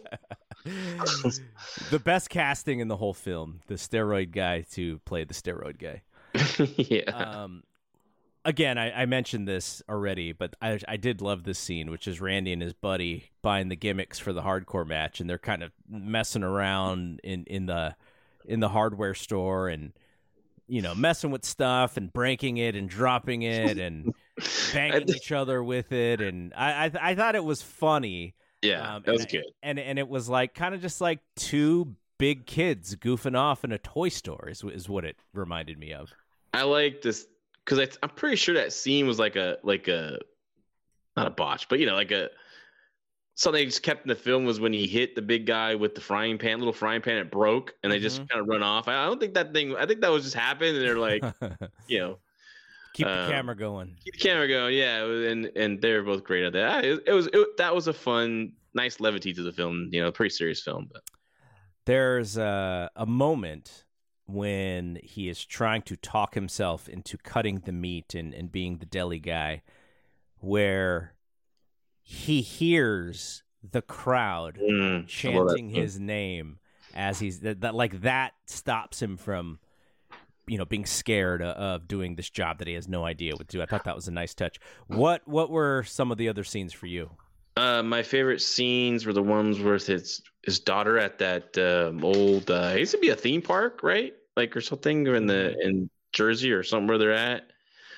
The best casting in the whole film, the steroid guy to play the steroid guy. yeah. Um, again, I, I mentioned this already, but I, I did love this scene, which is Randy and his buddy buying the gimmicks for the hardcore match, and they're kind of messing around in, in the in the hardware store, and you know, messing with stuff and breaking it and dropping it and banging each other with it, and I I, I thought it was funny. Yeah, um, that was and, good. And and it was like kind of just like two big kids goofing off in a toy store is is what it reminded me of. I like this because I'm pretty sure that scene was like a like a not a botch, but you know, like a something they just kept in the film was when he hit the big guy with the frying pan, little frying pan, it broke, and they just Mhm. kind of run off. I don't think that thing. I think that was just happened, and they're like, you know, Keep the Um, camera going. keep the camera going, yeah, and and they're both great at that. It, it was it, that was a fun, nice levity to the film. You know, pretty serious film, but There's a, a moment when he is trying to talk himself into cutting the meat and, and being the deli guy, where he hears the crowd mm, I love that chanting scene. his name as he's that, that like that stops him from, you know, being scared of, of doing this job that he has no idea what to do. I thought that was a nice touch. What what were some of the other scenes for you? Uh, my favorite scenes were the ones with his his daughter at that um, old. Uh, it used to be a theme park, right? Like or something in the in Jersey or somewhere they're at.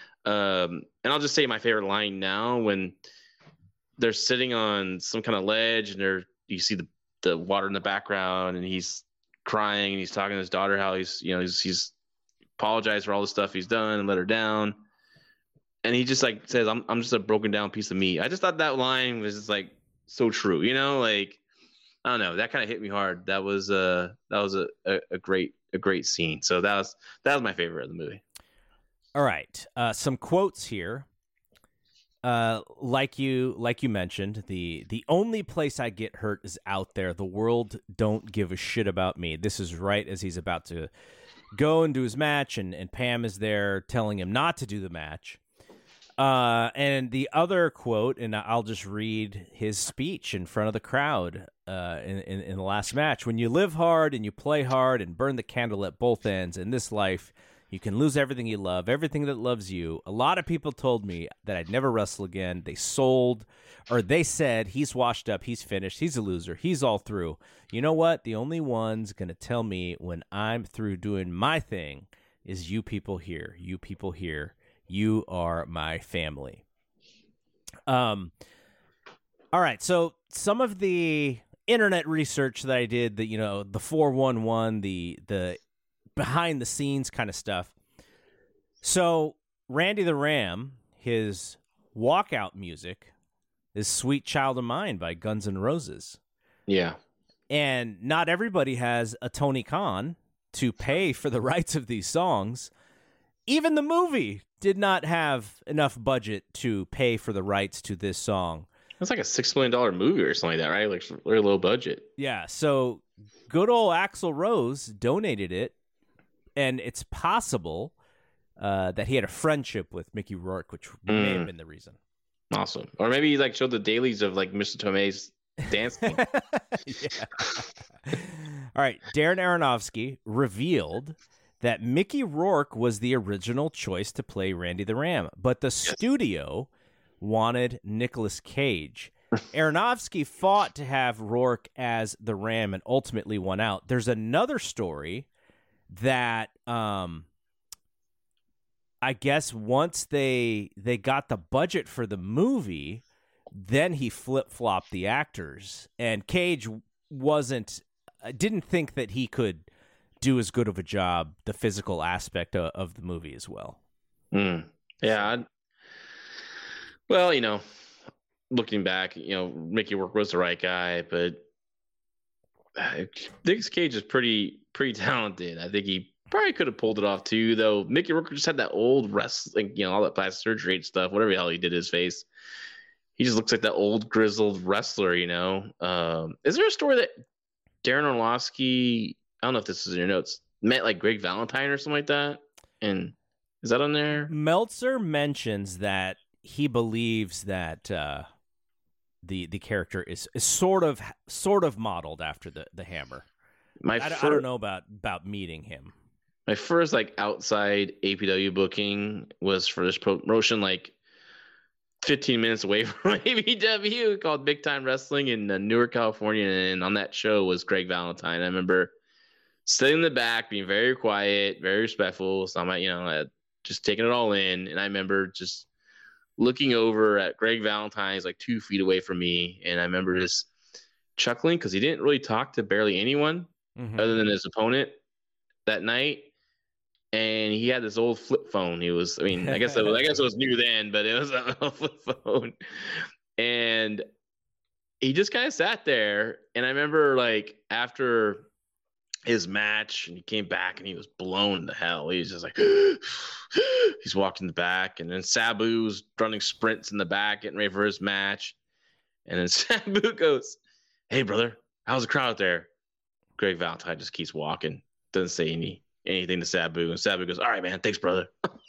Um, and I'll just say my favorite line now when they're sitting on some kind of ledge and they're you see the the water in the background and he's crying and he's talking to his daughter how he's you know he's he's apologized for all the stuff he's done and let her down. And he just like says, I'm I'm just a broken down piece of meat. I just thought that line was just like so true, you know, like, I don't know, that kind of hit me hard. That was uh that was a, a, a great, a great scene. So that was, that was my favorite of the movie. All right. Uh, some quotes here. uh, like you like you mentioned, the the only place I get hurt is out there. The world don't give a shit about me. This is right as he's about to go and do his match, and, and Pam is there telling him not to do the match. Uh, and the other quote, and I'll just read his speech in front of the crowd uh, in, in, in the last match. When you live hard and you play hard and burn the candle at both ends in this life, you can lose everything you love, everything that loves you. A lot of people told me that I'd never wrestle again. They sold, or they said, he's washed up, he's finished, he's a loser, he's all through. You know what? The only one's going to tell me when I'm through doing my thing is you people here. You people here. You are my family. Um. All right, so some of the internet research that I did, the you know the four one one, the the behind the scenes kind of stuff. So Randy the Ram, his walkout music is "Sweet Child of Mine" by Guns N' Roses. Yeah, and not everybody has a Tony Khan to pay for the rights of these songs. Even the movie did not have enough budget to pay for the rights to this song. It's like a six million dollar movie or something like that, right? Like very low budget. Yeah. So good old Axl Rose donated it, and it's possible uh, that he had a friendship with Mickey Rourke, which mm. may have been the reason. Awesome. Or maybe he like showed the dailies of like Mister Tomei's dancing. All right. Darren Aronofsky revealed that Mickey Rourke was the original choice to play Randy the Ram, but the yes. studio wanted Nicolas Cage. Aronofsky fought to have Rourke as the Ram and ultimately won out. There's another story that um, I guess once they they got the budget for the movie, then he flip-flopped the actors, and Cage wasn't didn't think that he could do as good of a job, the physical aspect of, of the movie as well. Mm. Yeah. I'd, well, you know, looking back, you know, Mickey Rourke was the right guy, but Nicolas Cage is pretty, pretty talented. I think he probably could have pulled it off too, though. Mickey Rourke just had that old wrestling, you know, all that plastic surgery and stuff, whatever the hell he did to his face. He just looks like that old grizzled wrestler, you know? Um, is there a story that Darren Aronofsky, I don't know if this is in your notes, met like Greg Valentine or something like that? And is that on there? Meltzer mentions that he believes that uh, the the character is, is sort of sort of modeled after the, the Hammer. My I, fir- I don't know about, about meeting him. My first like outside A P W booking was for this promotion like fifteen minutes away from A P W called Big Time Wrestling in uh, Newark, California, and on that show was Greg Valentine. I remember sitting in the back, being very quiet, very respectful. So I'm, you know, uh, just taking it all in. And I remember just looking over at Greg Valentine. He's like two feet away from me. And I remember just chuckling because he didn't really talk to barely anyone mm-hmm. other than his opponent that night. And he had this old flip phone. He was, I mean, I guess, it was, I guess it was new then, but it was a flip phone. And he just kind of sat there. And I remember like after his match and he came back and he was blown to hell. He was just like, he's walking the back, and then Sabu's running sprints in the back, getting ready for his match. And then Sabu goes, "Hey brother, how's the crowd out there?" Greg Valentine just keeps walking. Doesn't say any, anything to Sabu. And Sabu goes, "All right, man. Thanks, brother."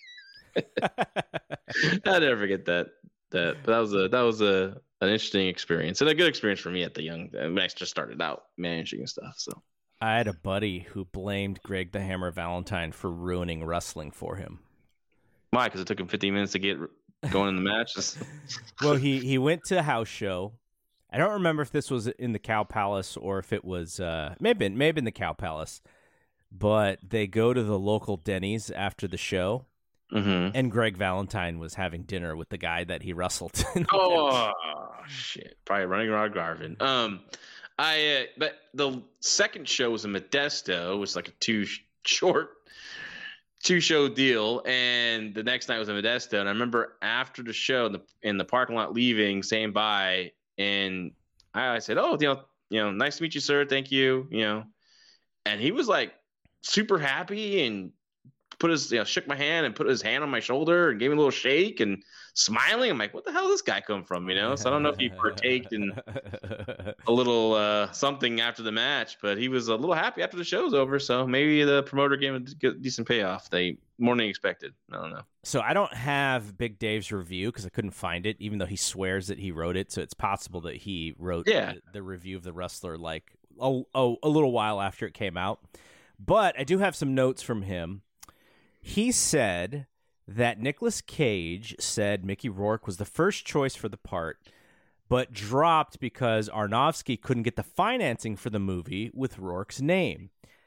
I'll never forget that. That, but that was a, that was a, an interesting experience and a good experience for me at the young, when I just started out managing and stuff. So. I had a buddy who blamed Greg the Hammer Valentine for ruining wrestling for him. Why? Because it took him fifteen minutes to get going in the match? Well, he, he went to a house show. I don't remember if this was in the Cow Palace or if it was uh, maybe maybe in the Cow Palace. But they go to the local Denny's after the show, mm-hmm. and Greg Valentine was having dinner with the guy that he wrestled. Oh, shit. Probably running around Garvin. Um, I uh, but the second show was in Modesto. It was like a two sh- short two show deal, and the next night was in Modesto. And I remember after the show in the in the parking lot, leaving, saying bye, and I, I said, "Oh, you know, you know, nice to meet you, sir. Thank you." You know, and he was like super happy and put his, you know, shook my hand and put his hand on my shoulder and gave me a little shake and smiling. I'm like, what the hell does this guy come from? You know? So I don't know if he partaked in a little uh, something after the match, but he was a little happy after the show's over. So maybe the promoter gave him a decent payoff. They more than expected. I don't know. So I don't have Big Dave's review because I couldn't find it, even though he swears that he wrote it. So it's possible that he wrote yeah. the, the review of The Wrestler like a, a, a little while after it came out. But I do have some notes from him. He said that Nicolas Cage said Mickey Rourke was the first choice for the part, but dropped because Aronofsky couldn't get the financing for the movie with Rourke's name.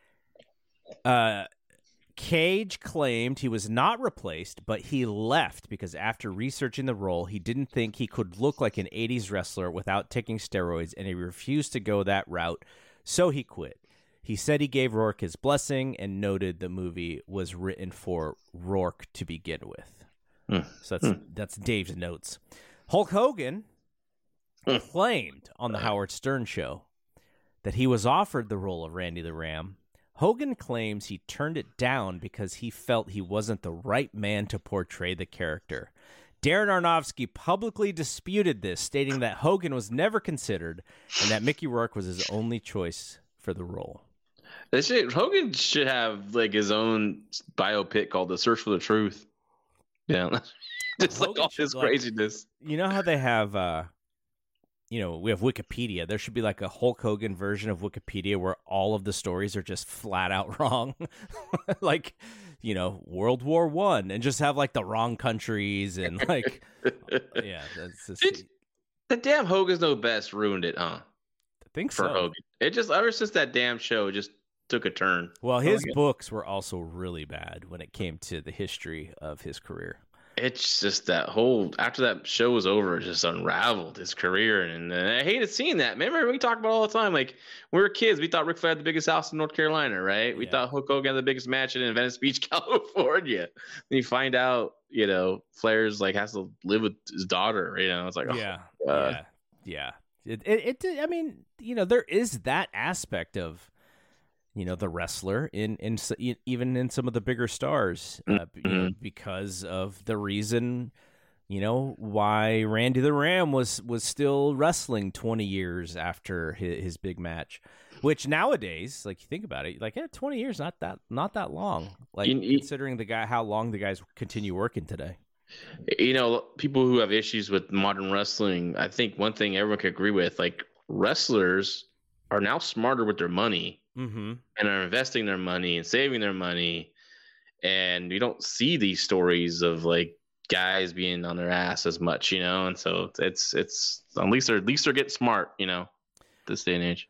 Uh, Cage claimed he was not replaced, but he left because after researching the role, he didn't think he could look like an eighties wrestler without taking steroids, and he refused to go that route, so he quit. He said he gave Rourke his blessing and noted the movie was written for Rourke to begin with. Mm. So that's mm. that's Dave's notes. Hulk Hogan mm. claimed on the Howard Stern show that he was offered the role of Randy the Ram. Hogan claims he turned it down because he felt he wasn't the right man to portray the character. Darren Aronofsky publicly disputed this, stating that Hogan was never considered and that Mickey Rourke was his only choice for the role. They should, Hogan should have like his own biopic called The Search for the Truth. Yeah, just Hogan like all his like, craziness. You know how they have, uh, you know, we have Wikipedia. There should be like a Hulk Hogan version of Wikipedia where all of the stories are just flat out wrong, like, you know, World War One, and just have like the wrong countries and like, yeah, that's just. It, the damn Hogan's Know Best ruined it, huh? I think for so. Hogan. It just ever since that damn show, it just took a turn. Well, his books were also really bad when it came to the history of his career. It's just that whole after that show was over, it just unraveled his career, and, and I hated seeing that. Remember, we talk about it all the time. Like when we were kids, we thought Ric Flair had the biggest house in North Carolina, right? We yeah. thought Hulk Hogan had the biggest match in Venice Beach, California. Then you find out, you know, Flair's like has to live with his daughter. You know, it's like, oh, yeah, uh, yeah, yeah. It, it, it, I mean, you know, there is that aspect of, you know, the wrestler in, in even in some of the bigger stars, uh, mm-hmm. you know, because of the reason, you know, why Randy the Ram was was still wrestling twenty years after his, his big match, which nowadays, like you think about it, like yeah, twenty years not that not that long, like you, you, considering the guy how long the guys continue working today. You know, people who have issues with modern wrestling, I think one thing everyone can agree with, like wrestlers are now smarter with their money mm-hmm. and are investing their money and saving their money. And you don't see these stories of like guys being on their ass as much, you know? And so it's, it's at least they're, at least they're getting smart, you know, this day and age.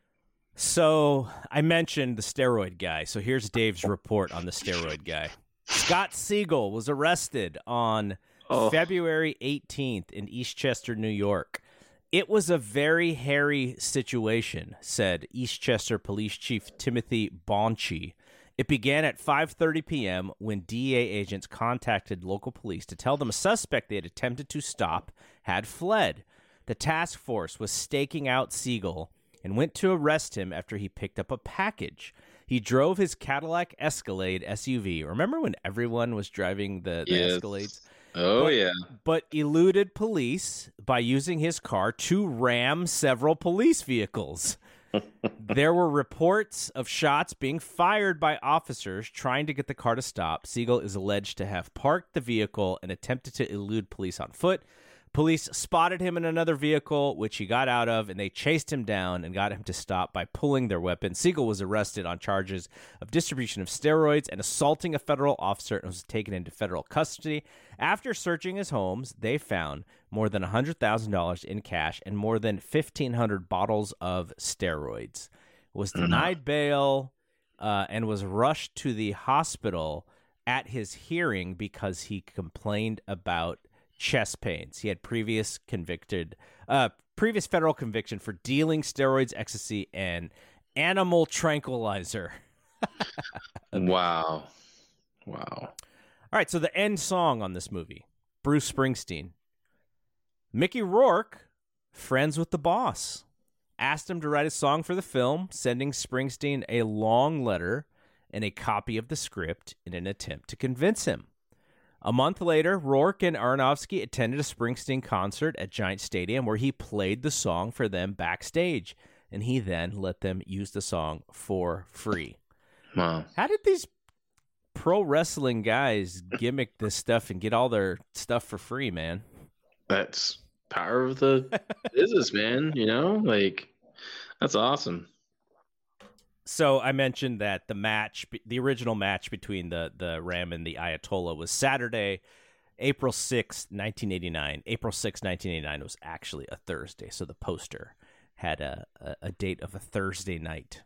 So I mentioned the steroid guy. So here's Dave's report on the steroid guy. Scott Siegel was arrested on oh. February eighteenth in Eastchester, New York. It was a very hairy situation, said Eastchester Police Chief Timothy Bonci. It began at five thirty p.m. when D E A agents contacted local police to tell them a suspect they had attempted to stop had fled. The task force was staking out Siegel and went to arrest him after he picked up a package. He drove his Cadillac Escalade S U V. Remember when everyone was driving the, the yes. Escalades? Oh, but, yeah. But eluded police by using his car to ram several police vehicles. There were reports of shots being fired by officers trying to get the car to stop. Siegel is alleged to have parked the vehicle and attempted to elude police on foot. Police spotted him in another vehicle, which he got out of, and they chased him down and got him to stop by pulling their weapon. Siegel was arrested on charges of distribution of steroids and assaulting a federal officer and was taken into federal custody. After searching his homes, they found more than one hundred thousand dollars in cash and more than fifteen hundred bottles of steroids. Was denied bail uh, and was rushed to the hospital at his hearing because he complained about chest pains. He had previous convicted, uh, previous federal conviction for dealing steroids, ecstasy, and animal tranquilizer. Wow. Wow. All right, so the end song on this movie, Bruce Springsteen. Mickey Rourke, friends with the boss, asked him to write a song for the film, sending Springsteen a long letter and a copy of the script in an attempt to convince him. A month later, Rourke and Aronofsky attended a Springsteen concert at Giant Stadium where he played the song for them backstage, and he then let them use the song for free. Wow. How did these pro wrestling guys gimmick this stuff and get all their stuff for free, man? That's power of the business, man. You know, like, that's awesome. So I mentioned that the match, the original match between the, the Ram and the Ayatollah was Saturday, April sixth, nineteen eighty-nine. April sixth, nineteen eighty-nine was actually a Thursday, so the poster had a, a, a date of a Thursday night.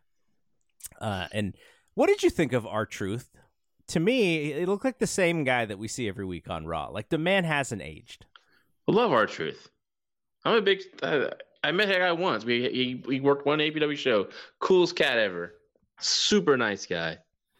Uh, and what did you think of R-Truth? To me, it looked like the same guy that we see every week on Raw. Like, the man hasn't aged. I love R-Truth. I'm a big... Uh, I met that guy once. We he, he worked one A P W show. Coolest cat ever. Super nice guy.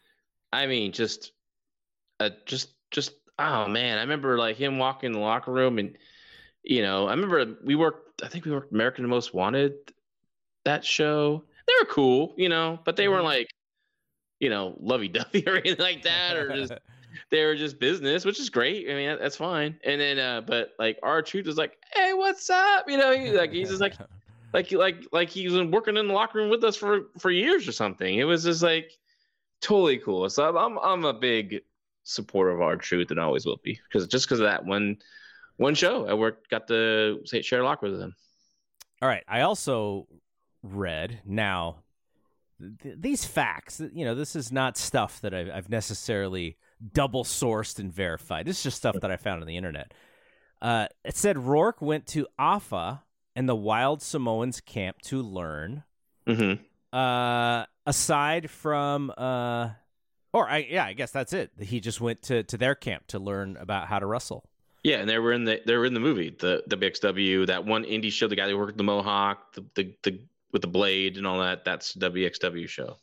I mean, just, uh, just, just. Oh man, I remember like him walking in the locker room, and you know, I remember we worked. I think we worked American Most Wanted. That show. They were cool, you know, but they weren't like, you know, lovey-dovey or anything like that, or just they were just business, which is great. I mean, that's fine. And then, uh, but like R-Truth was like, "Hey, what's up?" You know, he, like he's just like, like, like, like he's been working in the locker room with us for for years or something. It was just like totally cool. So I'm I'm, I'm a big supporter of R-Truth and always will be, because just because of that one one show I worked got to say, share a locker with him. All right, I also read now. Th- these facts, you know, this is not stuff that I've, I've necessarily double sourced and verified. This is just stuff that I found on the internet. Uh, it said Rourke went to Afa and the Wild Samoans camp to learn. Mm-hmm. Uh, aside from, uh, or I yeah, I guess that's it. He just went to, to their camp to learn about how to wrestle. Yeah, and they were in the they were in the movie, the W X W, that one indie show, the guy that worked the Mohawk, the the, the with the blade and all that. That's W X W show. All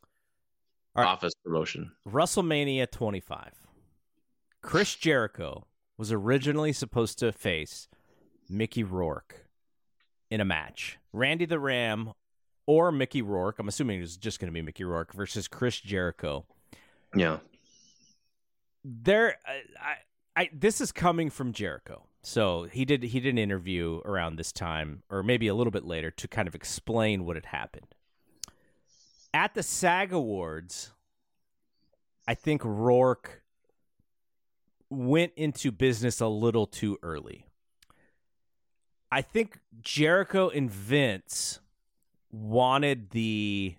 right. Office promotion. WrestleMania twenty-five. Chris Jericho was originally supposed to face Mickey Rourke in a match. Randy the Ram or Mickey Rourke. I'm assuming it was just going to be Mickey Rourke versus Chris Jericho. Yeah. There, I, I, this is coming from Jericho. So he did he did an interview around this time, or maybe a little bit later, to kind of explain what had happened. At the SAG Awards, I think Rourke went into business a little too early. I think Jericho and Vince wanted the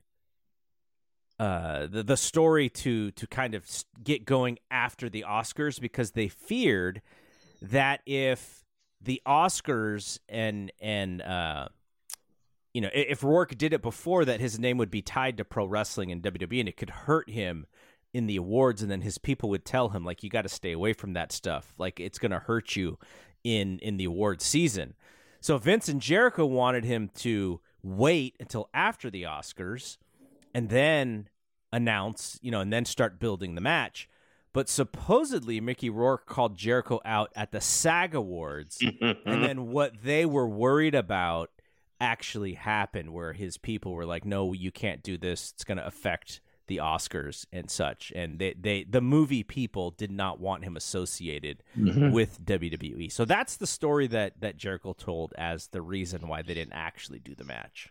uh, the, the story to to kind of get going after the Oscars, because they feared that if the Oscars and and uh, you know, if Rourke did it before that, his name would be tied to pro wrestling and W W E, and it could hurt him in the awards. And then his people would tell him, like, you got to stay away from that stuff. Like, it's going to hurt you in in the awards season. So Vince and Jericho wanted him to wait until after the Oscars and then announce, you know, and then start building the match. But supposedly Mickey Rourke called Jericho out at the SAG Awards, and then what they were worried about actually happened, where his people were like, no, you can't do this. It's going to affect the Oscars and such. And they, they the movie people did not want him associated mm-hmm. with W W E. So that's the story that, that Jericho told as the reason why they didn't actually do the match.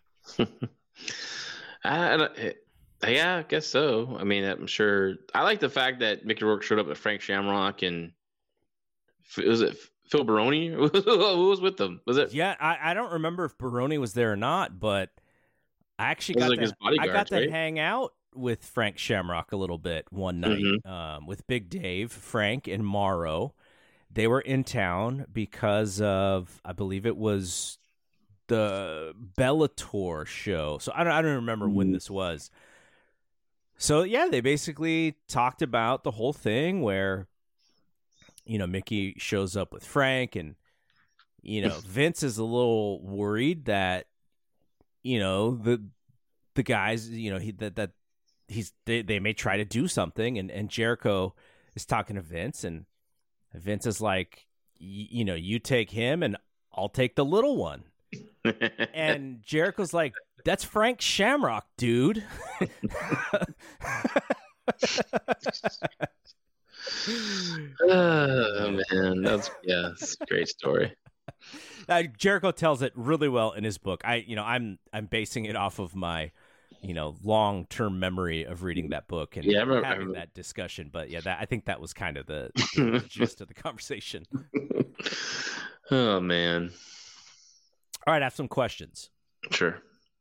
I, yeah, I guess so. I mean, I'm sure. I like the fact that Mickey Rourke showed up with Frank Shamrock and was it Phil Baroni? Who was with them? Was it? Yeah, I, I don't remember if Baroni was there or not, but I actually got like to, I got to right? hang out with Frank Shamrock a little bit one night mm-hmm. um, with Big Dave, Frank, and Morrow. They were in town because of, I believe it was the Bellator show. So I don't, I don't remember mm-hmm. when this was. So yeah, they basically talked about the whole thing where, you know, Mickey shows up with Frank, and, you know, Vince is a little worried that, you know, the the guys, you know, he that that he's they, they may try to do something, and, and Jericho is talking to Vince, and Vince is like, you know, you take him and I'll take the little one. And Jericho's like, that's Frank Shamrock, dude. Yeah, it's a great story. Uh, Jericho tells it really well in his book. I, you know, I'm I'm basing it off of my, you know, long term memory of reading that book and yeah, I remember, having I remember. that discussion. But yeah, that I think that was kind of the, the gist of the conversation. Oh man! All right, I have some questions. Sure.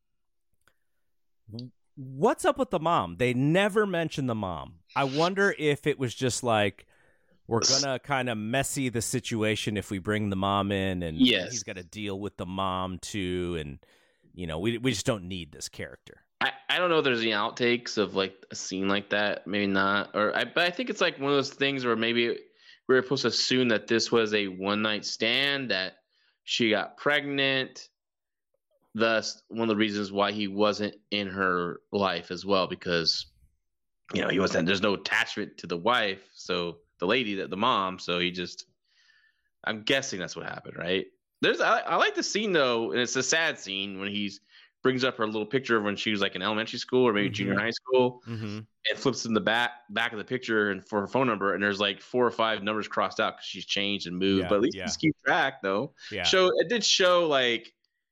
What's up with the mom? They never mention the mom. I wonder if it was just like, we're gonna kind of messy the situation if we bring the mom in, and yes. he's got to deal with the mom too, and you know, we we just don't need this character. I, I don't know if there's any outtakes of like a scene like that, maybe not, or I but I think it's like one of those things where maybe we were supposed to assume that this was a one night stand, that she got pregnant. Thus, one of the reasons why he wasn't in her life as well, because you know he wasn't. There's no attachment to the wife, so the lady, that the mom. So he just, I'm guessing that's what happened, right? There's, I, I like the scene though, and it's a sad scene when he's brings up her little picture of when she was like in elementary school or maybe Mhm. junior high school, Mm-hmm. and flips in the back back of the picture and for her phone number, and there's like four or five numbers crossed out because she's changed and moved. Yeah, but at least yeah. just keep track though. Yeah. So it did show like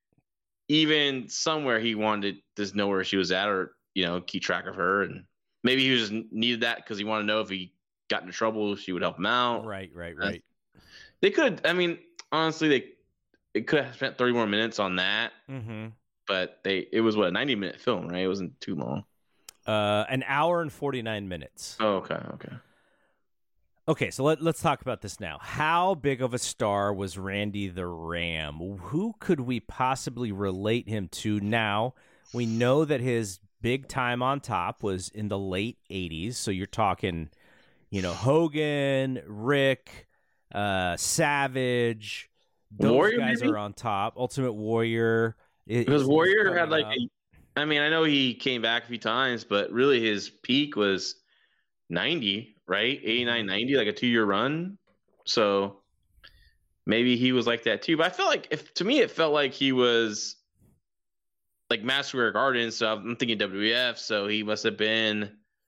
even somewhere he wanted to know where she was at, or you know keep track of her, and maybe he just needed that because he wanted to know if he got into trouble, she would help him out. Right, right, right. Uh, they could, I mean, honestly, they it could have spent thirty more minutes on that, Mm-hmm. but they it was what a ninety minute film, right? It wasn't too long. Uh, an hour and forty-nine minutes. Oh, okay, okay. Okay, so let, let's talk about this now. How big of a star was Randy the Ram? Who could we possibly relate him to now? We know that his big time on top was in the late eighties, so you're talking, you know, Hogan, Rick, uh, Savage. Those Warrior, guys maybe? are on top. Ultimate Warrior. Is- Because is Warrior coming had like, up. a, I mean, I know he came back a few times, but really his peak was ninety, right? eighty-nine, ninety, like a two year run. So maybe he was like that too. But I felt like, if to me, it felt like he was like Madison Square Garden. So I'm thinking W W F. So he must have been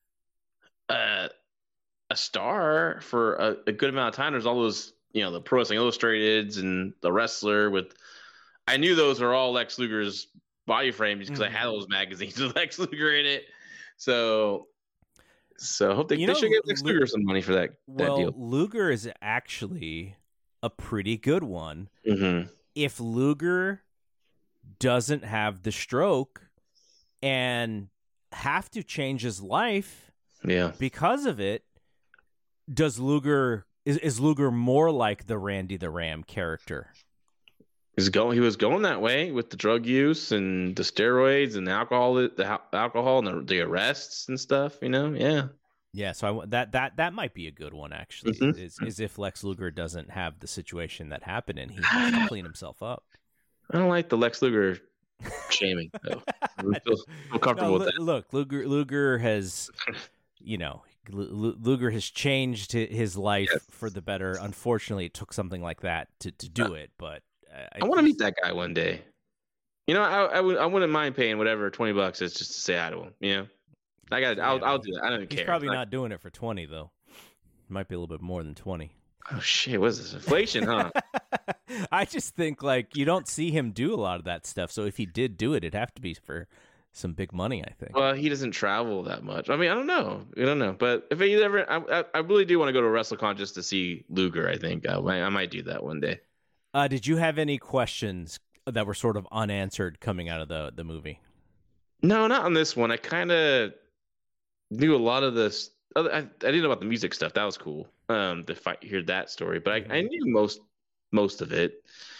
uh, a star for a, a good amount of time. There's all those, you know, the Pro Wrestling Illustrateds and the Wrestler with. I knew those were all Lex Luger's body frame just because Mhm. I had those magazines with Lex Luger in it. So, so I hope they, You they know, should give Lex Lu- Luger some money for that, that Well, deal. Luger is actually a pretty good one. Mm-hmm. If Luger doesn't have the stroke and have to change his life Yeah. because of it, does Luger is, is Luger more like the Randy the Ram character? He's going. He was going that way with the drug use and the steroids and the alcohol, the al- alcohol and the, the arrests and stuff. You know, yeah. Yeah, so I w- that that that might be a good one actually. Mhm. Is is if Lex Luger doesn't have the situation that happened and he has to clean himself up. I don't like the Lex Luger shaming though. I don't feel, feel comfortable No, with Lu- look, Luger Luger has, you know, Lu- Lu- Luger has changed hi- his life Yes. for the better. Unfortunately, it took something like that to, to do it. But I, I want to meet that guy one day. You know, I I, would, I wouldn't mind paying whatever twenty bucks is just to say hi to him. You know, I got. I'll Yeah, I'll but do that. I don't He's care. probably Like, not doing it for twenty though. Might be a little bit more than twenty. Oh shit! What's this inflation, huh? I just think like you don't see him do a lot of that stuff. So if he did do it, it'd have to be for some big money, I think. Well, he doesn't travel that much. I mean, I don't know. I don't know. But if he ever, I, I, I really do want to go to WrestleCon just to see Luger. I think I, I might do that one day. Uh, did you have any questions that were sort of unanswered coming out of the the movie? No, not on this one. I kind of knew a lot of this. I, I didn't know about the music stuff. That was cool. Um, to fight, hear that story, but I, I knew most most of it.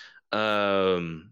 Um,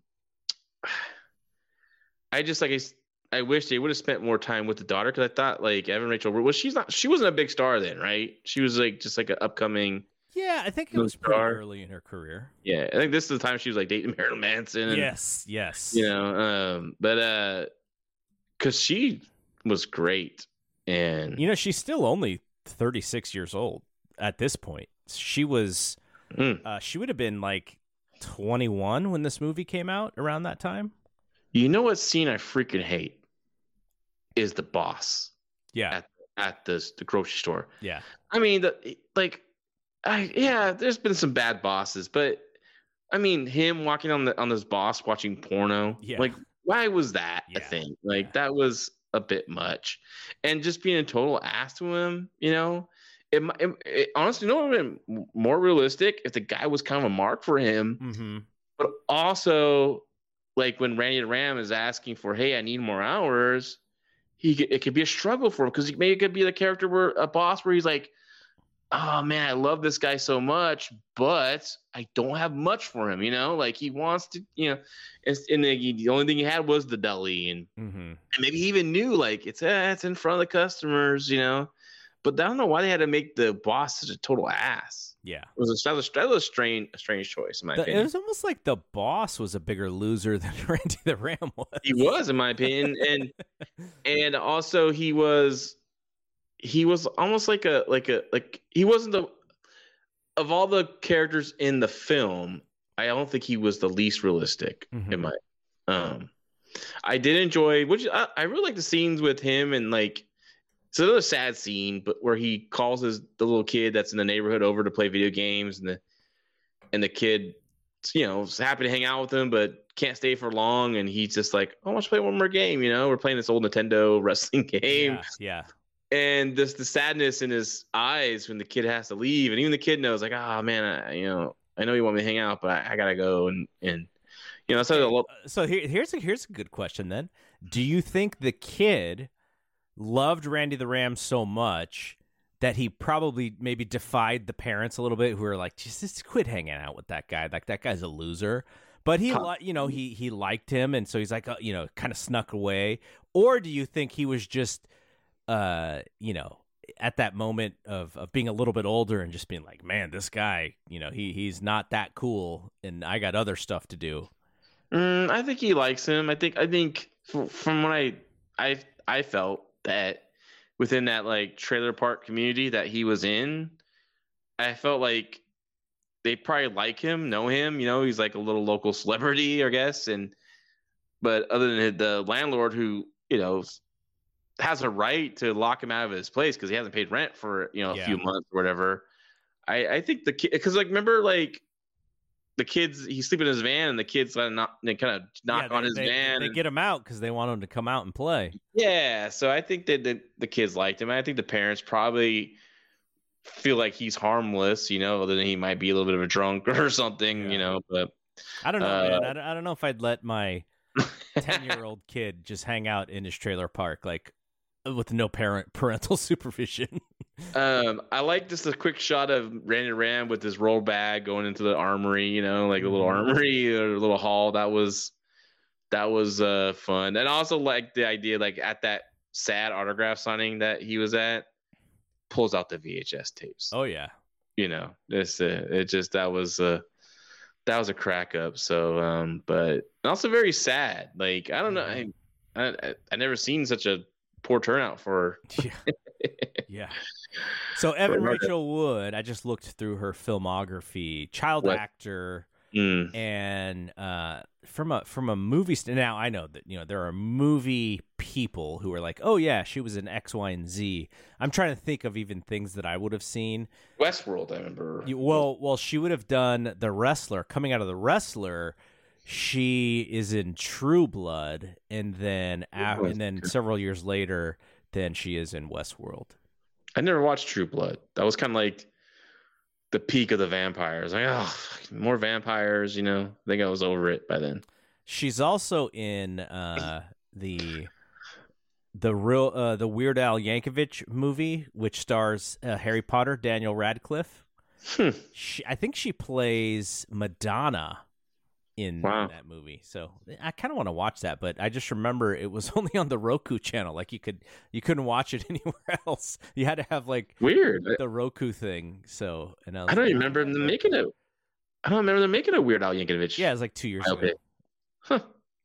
I just like I, s- I wish they would have spent more time with the daughter, because I thought like Evan Rachel well she's not she wasn't a big star then, right? She was like just like an upcoming. Yeah, I think it No was pretty star. early in her career. Yeah, I think this is the time she was like dating Marilyn Manson. And, Yes, yes. you know, um, but uh, because she was great, and You know, she's still only thirty-six years old at this point. She was, Mm. uh, she would have been like twenty-one when this movie came out around that time. you know what scene I freaking hate is the boss Yeah, at at the the grocery store. yeah. I mean, the, like I yeah, there's been some bad bosses, but I mean, him walking on the on this boss watching porno, Yeah. like why was that Yeah. a thing? Like Yeah. that was a bit much, and just being a total ass to him, you know. It, mi- it, it honestly, you know, what would have been more realistic if the guy was kind of a mark for him, Mm-hmm. but also like when Randy the Ram is asking for, hey, I need more hours. He could- it could be a struggle for him because maybe it could be the character where a boss where he's like, oh man, I love this guy so much, but I don't have much for him, you know, like he wants to, you know, and, and the, the only thing he had was the deli, and, Mm-hmm. and maybe he even knew like it's eh, it's in front of the customers, you know, but I don't know why they had to make the boss such a total ass. Yeah. It was a, that was, that was a strange, a strange choice in my The- it opinion. was almost like the boss was a bigger loser than Randy the Ram was. He was, in my opinion, and and also he was he was almost like a like a like he wasn't the of all the characters in the film. I don't think he was the least realistic Mhm. in my um. I did enjoy, which I, I really like the scenes with him, and like it's another sad scene, but where he calls his the little kid that's in the neighborhood over to play video games, and the and the kid, you know, is happy to hang out with him, but can't stay for long, and he's just like, I want to play one more game, you know, we're playing this old Nintendo wrestling game, Yeah. and just the sadness in his eyes when the kid has to leave, and even the kid knows, like, oh man, I, you know, I know you want me to hang out, but I, I gotta go, and and you know, so a little, Yeah. So here, here's a here's a good question then. Do you think the kid loved Randy the Ram so much that he probably maybe defied the parents a little bit, who were like, just, just quit hanging out with that guy. Like that guy's a loser. But he, li- you know, he he liked him, and so he's like, uh, you know, kind of snuck away. Or do you think he was just, uh, you know, at that moment of, of being a little bit older and just being like, man, this guy, you know, he he's not that cool, and I got other stuff to do. Mm, I think he likes him. I think I think f- from what I I I felt that within that like trailer park community that he was in, I felt like they probably like him, know him. You know, he's like a little local celebrity, I guess. And but other than the landlord, who you know has a right to lock him out of his place because he hasn't paid rent for you know a Yeah. few months or whatever. I I think the kid, because like remember like. The kids, he's sleeping in his van, and the kids kind of knock, they kind of knock Yeah, on they- his they, van. They and- get him out because they want him to come out and play. yeah, so I think that the, the kids liked him. I think the parents probably feel like he's harmless, you know, other than he might be a little bit of a drunk or something, Yeah. you know. But I don't know, Uh, man. I don't, I don't know if I'd let my ten-year-old kid just hang out in his trailer park, like with no parent parental supervision. um, I like just a quick shot of Randy Ram with his roll bag going into the armory, you know, like a little Mhm. armory or a little hall. That was that was uh, fun, and I also like the idea, like at that sad autograph signing that he was at, pulls out the V H S tapes. Oh yeah, You know, this uh, it just that was uh that was a crack up. So, um, but also very sad. Like I don't know, I I I never seen such a poor turnout for. yeah, yeah. So Evan For- Rachel Wood, I just looked through her filmography, child What? actor, Mm. and uh, from a from a movie. St- now I know that you know there are movie people who are like, oh yeah, she was in X, Y, and Z. I'm trying to think of even things that I would have seen. Westworld, I remember. You- Well, well, she would have done The Wrestler. Coming out of The Wrestler, she is in True Blood, and then af- and then several years later, then she is in Westworld. I never watched True Blood. That was kind of like the peak of the vampires. Like, oh, more vampires. You know, I think I was over it by then. She's also in uh, the the real uh, the Weird Al Yankovic movie, which stars uh, Harry Potter, Daniel Radcliffe. Hmm. She, I think she plays Madonna in, Wow. in that movie. So I kind of want to watch that, but I just remember it was only on the Roku channel. Like you could you couldn't watch it anywhere else. You had to have like Weird. the Roku thing. So and I, was I don't like, remember them making it. I don't remember them making a Weird Al Yankovic. Yeah, it was like two years Okay. ago. Huh.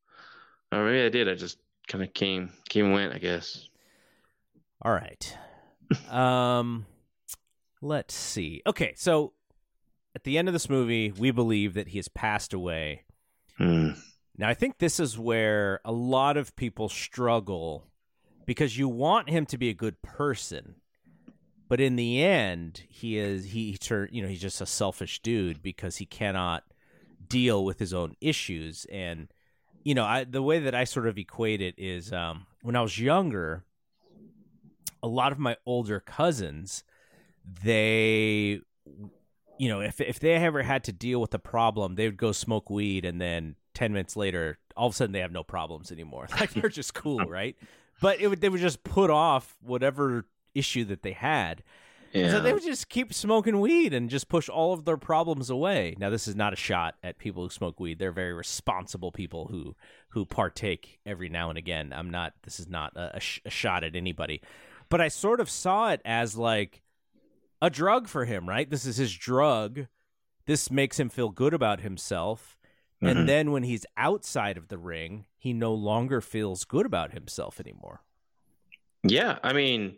Or maybe I did. I just kind of came came and went, I guess. All right. Um, let's see. Okay, so at the end of this movie, we believe that he has passed away. Hmm. Now, I think this is where a lot of people struggle because you want him to be a good person, but in the end, he is he turned you know he's just a selfish dude because he cannot deal with his own issues. And you know, I the way that I sort of equate it is um, when I was younger, a lot of my older cousins, they, you know, if if they ever had to deal with a problem, they would go smoke weed, and then ten minutes later, all of a sudden they have no problems anymore. Like they're just cool, right? But it would they would just put off whatever issue that they had. Yeah. So they would just keep smoking weed and just push all of their problems away. Now, this is not a shot at people who smoke weed. They're very responsible people who who partake every now and again. I'm not. This is not a, a, sh- a shot at anybody. But I sort of saw it as like a drug for him, right? This is his drug. This makes him feel good about himself. Mm-hmm. And then when he's outside of the ring, he no longer feels good about himself anymore. Yeah, I mean,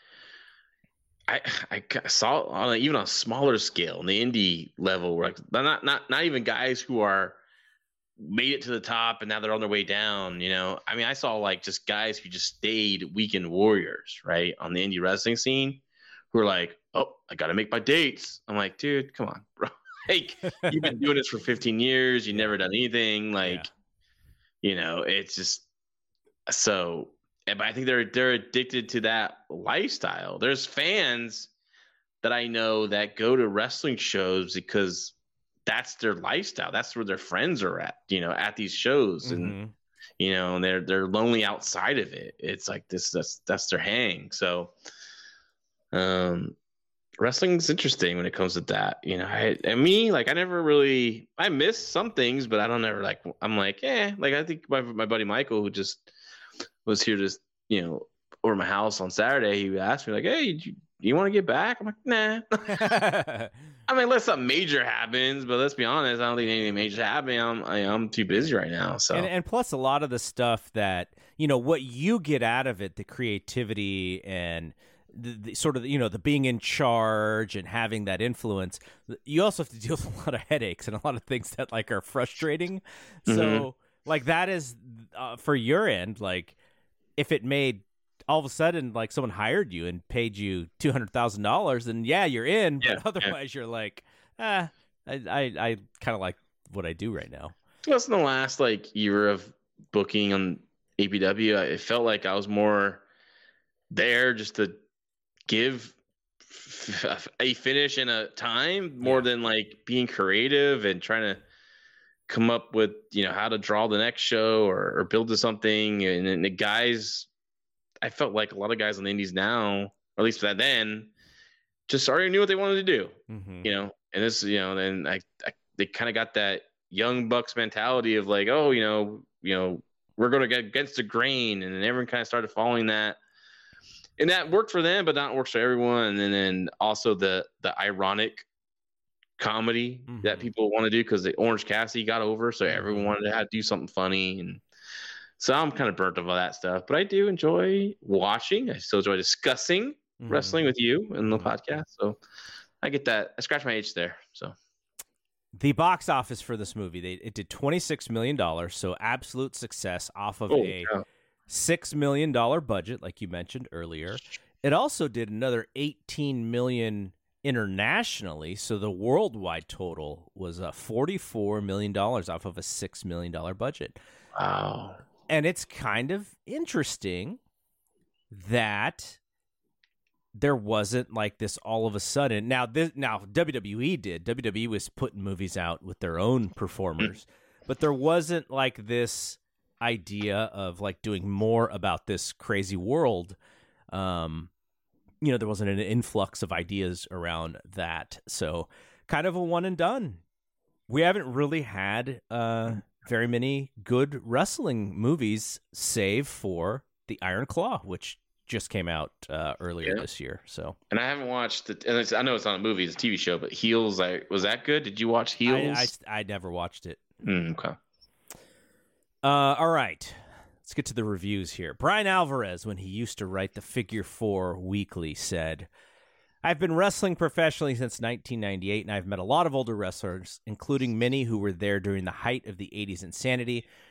I I saw on a, even on a smaller scale, on the indie level, where like, not not not even guys who are made it to the top and now they're on their way down. You know, I mean, I saw like just guys who just stayed weekend warriors, right, on the indie wrestling scene, who are like, oh, I got to make my dates. I'm like, dude, come on, bro. Like, you've been doing this for fifteen years. You've never done anything. Like, yeah. you know, it's just so. But I think they're they're addicted to that lifestyle. There's fans that I know that go to wrestling shows because that's their lifestyle. That's where their friends are at, you know, at these shows, and mm-hmm. you know, and they're they're lonely outside of it. It's like this that's that's their hang. So, um, wrestling's interesting when it comes to that. You know, I and me like I never really I miss some things, but I don't ever like I'm like eh like I think my my buddy Michael, who just was here to, you know, over my house on Saturday, he asked me like, hey, you, you want to get back? I'm like, nah. I mean, unless something major happens, but let's be honest, I don't think anything major happening. I'm I, I'm too busy right now. So and, and plus a lot of the stuff that, you know, what you get out of it, the creativity and the, the sort of, you know, the being in charge and having that influence, you also have to deal with a lot of headaches and a lot of things that like are frustrating. So mm-hmm. like that is uh, for your end, like if it made all of a sudden like someone hired you and paid you two hundred thousand dollars, then yeah, you're in. Yeah, but otherwise yeah. you're like, ah, I, I, I kind of like what I do right now. Plus in the last like year of booking on A P W, it felt like I was more there just to give f- a finish in a time more yeah. than like being creative and trying to come up with, you know, how to draw the next show or, or build to something. And, and the guys, I felt like a lot of guys on the indies now, or at least back then, just already knew what they wanted to do, mm-hmm. you know, and this, you know, then I, I they kind of got that young bucks mentality of like, oh, you know, you know, we're going to get against the grain. And then everyone kind of started following that. And that worked for them, but not works for everyone. And then also the, the ironic comedy mm-hmm. that people want to do because the Orange Cassidy got over, so everyone wanted to have, do something funny, and so I'm kind of burnt of all that stuff. But I do enjoy watching. I still enjoy discussing mm-hmm. wrestling with you in the mm-hmm. podcast. So I get that. I scratch my itch there. So the box office for this movie, they it did twenty-six million dollars, so absolute success off of oh, a yeah. six million dollars budget, like you mentioned earlier. It also did another eighteen million dollars internationally, so the worldwide total was uh, forty-four million dollars off of a six million dollars budget. Wow. And it's kind of interesting that there wasn't like this all of a sudden. Now, this, now W W E did. W W E was putting movies out with their own performers, but there wasn't like this idea of like doing more about this crazy world. Um, you know, there wasn't an influx of ideas around that. So kind of a one and done. We haven't really had uh, very many good wrestling movies save for The Iron Claw, which just came out uh, earlier yeah. this year. So, and I haven't watched it. And it's, I know it's not a movie, it's a T V show, but Heels, I, was that good? Did you watch Heels? I, I, I never watched it. Mm, okay. Uh, all right. Let's get to the reviews here. Brian Alvarez, when he used to write the Figure Four Weekly, said, I've been wrestling professionally since nineteen ninety-eight, and I've met a lot of older wrestlers, including many who were there during the height of the eighties insanity.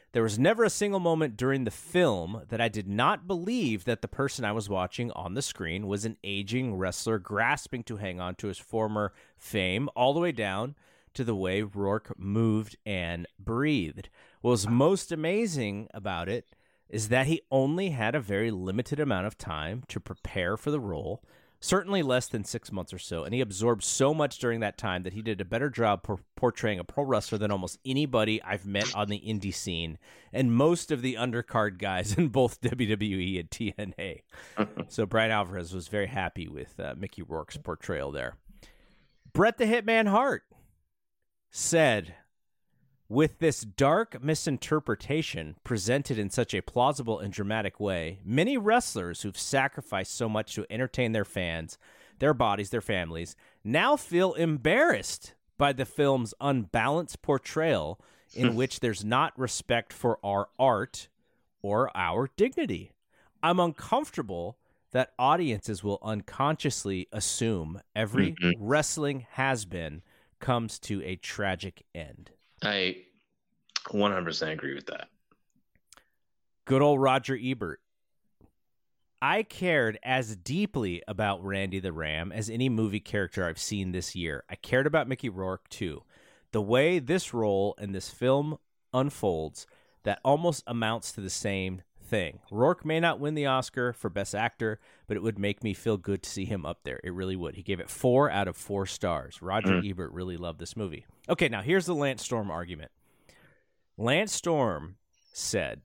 There was never a single moment during the film that I did not believe that the person I was watching on the screen was an aging wrestler grasping to hang on to his former fame, all the way down to the way Rourke moved and breathed. What was most amazing about it is that he only had a very limited amount of time to prepare for the role, certainly less than six months or so, and he absorbed so much during that time that he did a better job por- portraying a pro wrestler than almost anybody I've met on the indie scene and most of the undercard guys in both W W E and T N A. So Brian Alvarez was very happy with uh, Mickey Rourke's portrayal there. Bret the Hitman Hart said, with this dark misinterpretation presented in such a plausible and dramatic way, many wrestlers who've sacrificed so much to entertain their fans, their bodies, their families, now feel embarrassed by the film's unbalanced portrayal in which there's not respect for our art or our dignity. I'm uncomfortable that audiences will unconsciously assume every mm-hmm. wrestling has-been comes to a tragic end. I one hundred percent agree with that. Good old Roger Ebert. I cared as deeply about Randy the Ram as any movie character I've seen this year. I cared about Mickey Rourke, too. The way this role in this film unfolds, that almost amounts to the same thing. Rourke may not win the Oscar for Best Actor, but it would make me feel good to see him up there. It really would. He gave it four out of four stars. Roger mm. Ebert really loved this movie. Okay, now here's the Lance Storm argument. Lance Storm said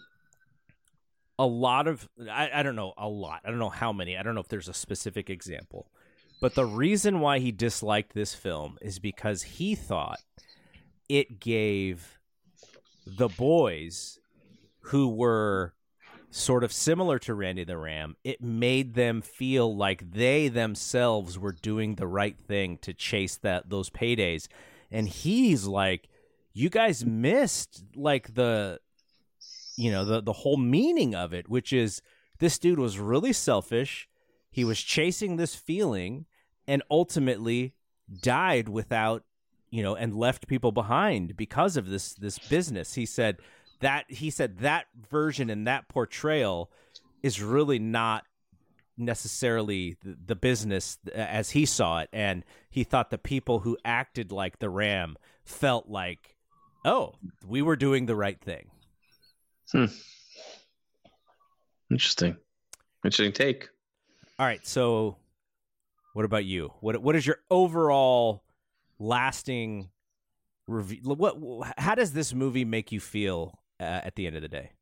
a lot of, I, I don't know, a lot. I don't know how many. I don't know if there's a specific example. But the reason why he disliked this film is because he thought it gave the boys who were sort of similar to Randy the Ram, it made them feel like they themselves were doing the right thing to chase that those paydays. And he's like, you guys missed like the, you know, the, the whole meaning of it, which is this dude was really selfish. He was chasing this feeling and ultimately died without, you know, and left people behind because of this, this business. He said, That he said that version and that portrayal is really not necessarily the, the business as he saw it. And he thought the people who acted like the Ram felt like, oh, we were doing the right thing. Hmm. Interesting. Interesting take. All right. So what about you? What What is your overall lasting review? What, how does this movie make you feel Uh, at the end of the day?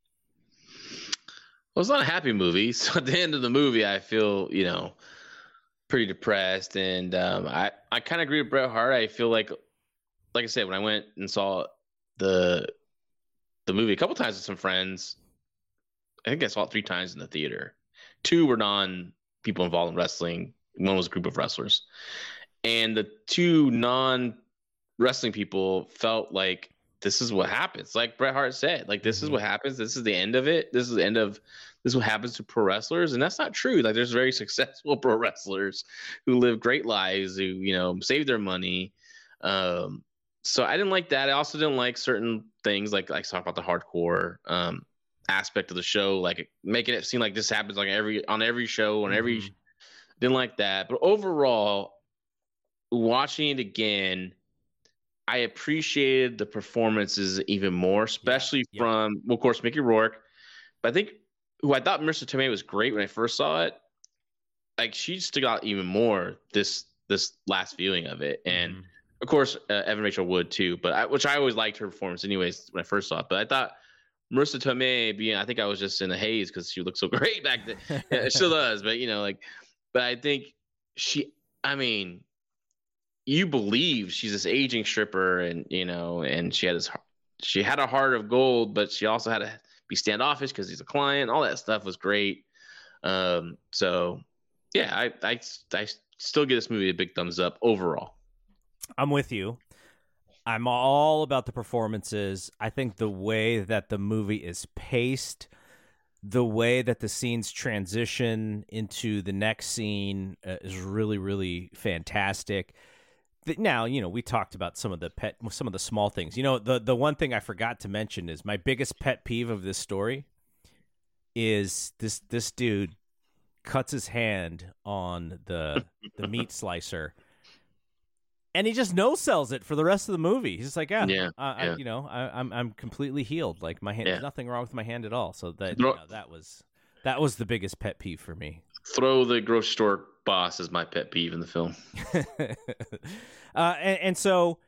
Well, it's not a happy movie. So at the end of the movie, I feel, you know, pretty depressed. And um, I, I kind of agree with Bret Hart. I feel like, like I said, when I went and saw the the movie a couple times with some friends, I think I saw it three times in the theater. Two were non people involved in wrestling. One was a group of wrestlers. And the two non wrestling people felt like, this is what happens. Like Bret Hart said, like, this mm-hmm. is what happens. This is the end of it. This is the end of, this is what happens to pro wrestlers. And that's not true. Like, there's very successful pro wrestlers who live great lives, who, you know, save their money. Um, so I didn't like that. I also didn't like certain things, like, like talk about the hardcore um, aspect of the show, like making it seem like this happens like every, on every show, on every, mm-hmm. didn't like that. But overall, watching it again, I appreciated the performances even more, especially yeah, yeah. from, well, of course, Mickey Rourke. But I think who I thought Marissa Tomei was great when I first saw it. Like, she stood out even more this this last viewing of it, and mm-hmm. of course uh, Evan Rachel Wood too. But I, which I always liked her performance, anyways, when I first saw it. But I thought Marissa Tomei, being, I think I was just in a haze because she looked so great back then. Yeah, it still does, but you know, like, but I think she, I mean. You believe she's this aging stripper, and you know, and she had this, she had a heart of gold, but she also had to be standoffish because he's a client. All that stuff was great. Um, so yeah, I, I, I still give this movie a big thumbs up overall. I'm with you. I'm all about the performances. I think the way that the movie is paced, the way that the scenes transition into the next scene uh, is really, really fantastic. th- now, you know, we talked about some of the pet, some of the small things. You know, the the one thing I forgot to mention is my biggest pet peeve of this story is this this dude cuts his hand on the the meat slicer, and he just no sells it for the rest of the movie. He's just like, yeah, yeah, I, yeah. I, you know, I, I'm I'm completely healed. Like my hand, Yeah. there's nothing wrong with my hand at all. So that Throw- you know, that was that was the biggest pet peeve for me. Throw the grocery store boss is my pet peeve in the film. uh, and, and so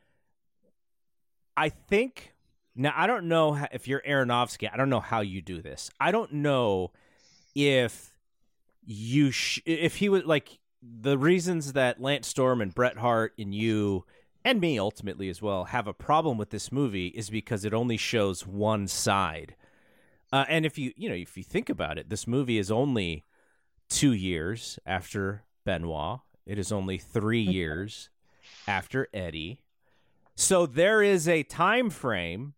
I think now I don't know how, if you're Aronofsky. I don't know how you do this. I don't know if you sh- if he was like the reasons that Lance Storm and Bret Hart and you and me ultimately as well have a problem with this movie is because it only shows one side. Uh, and if you you know if you think about it, this movie is only two years after Benoit. It is only three years after Eddie. So there is a time frame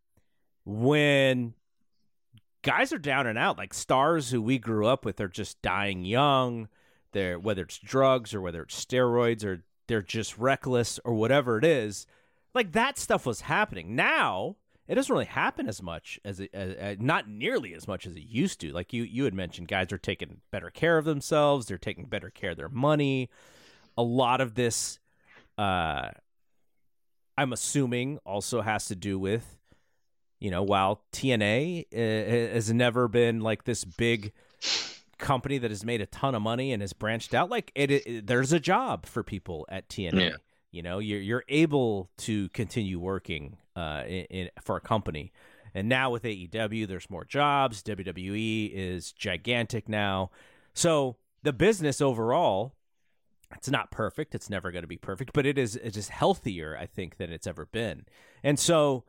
when guys are down and out. Like stars who we grew up with are just dying young. They're whether it's drugs or whether it's steroids or they're just reckless or whatever it is. Like that stuff was happening. Now it doesn't really happen as much as it, uh, uh, not nearly as much as it used to. Like you, you had mentioned, guys are taking better care of themselves. They're taking better care of their money. A lot of this, uh, I'm assuming, also has to do with, you know, while T N A uh, has never been like this big company that has made a ton of money and has branched out, like it, it there's a job for people at T N A. Yeah. You know, you're you're able to continue working uh, in, in for a company, and now with A E W, there's more jobs. W W E is gigantic now, so the business overall, it's not perfect. It's never going to be perfect, but it is it's just healthier, I think, than it's ever been. And so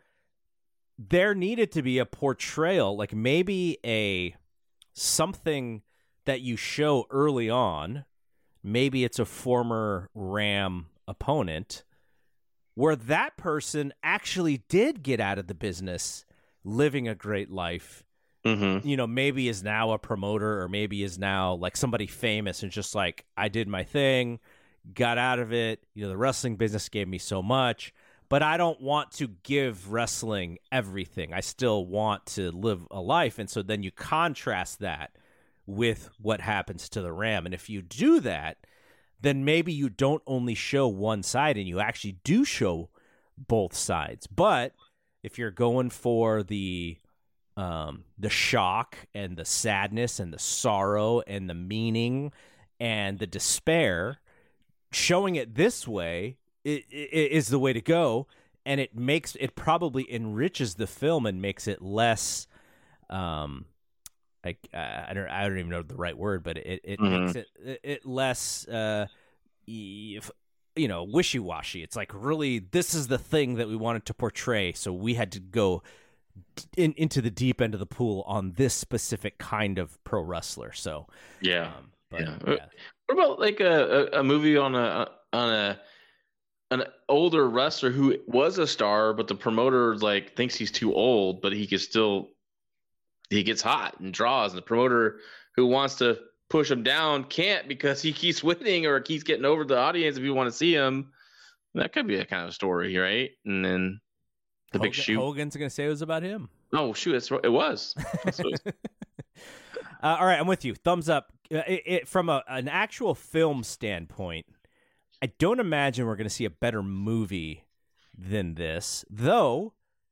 there needed to be a portrayal, like maybe a something that you show early on. Maybe it's a former Ram opponent where that person actually did get out of the business living a great life. Mm-hmm. You know, maybe is now a promoter or maybe is now like somebody famous and just like, I did my thing, got out of it. You know, the wrestling business gave me so much, but I don't want to give wrestling everything. I still want to live a life. And so then you contrast that with what happens to the Ram. And if you do that, then maybe you don't only show one side and you actually do show both sides. But if you're going for the um, the shock and the sadness and the sorrow and the meaning and the despair, showing it this way it, it is the way to go. And it makes it probably enriches the film and makes it less um, like uh, I don't I don't even know the right word, but it it Mm-hmm. makes it it, it less uh, if, you know, wishy-washy. It's like, really, this is the thing that we wanted to portray, so we had to go in, into the deep end of the pool on this specific kind of pro wrestler. So Yeah. um, but, yeah. yeah. What about like a, a, a movie on a on a an older wrestler who was a star, but the promoter like thinks he's too old, but he can still he gets hot and draws, and the promoter who wants to push him down can't because he keeps winning or keeps getting over the audience if you want to see him. That could be a kind of story, right? And then the Hogan, big shoot. Hogan's going to say it was about him. Oh, shoot. That's right. It was. That's what it was. uh, all right, I'm with you. Thumbs up. Uh, it, it, from a, an actual film standpoint, I don't imagine we're going to see a better movie than this, though.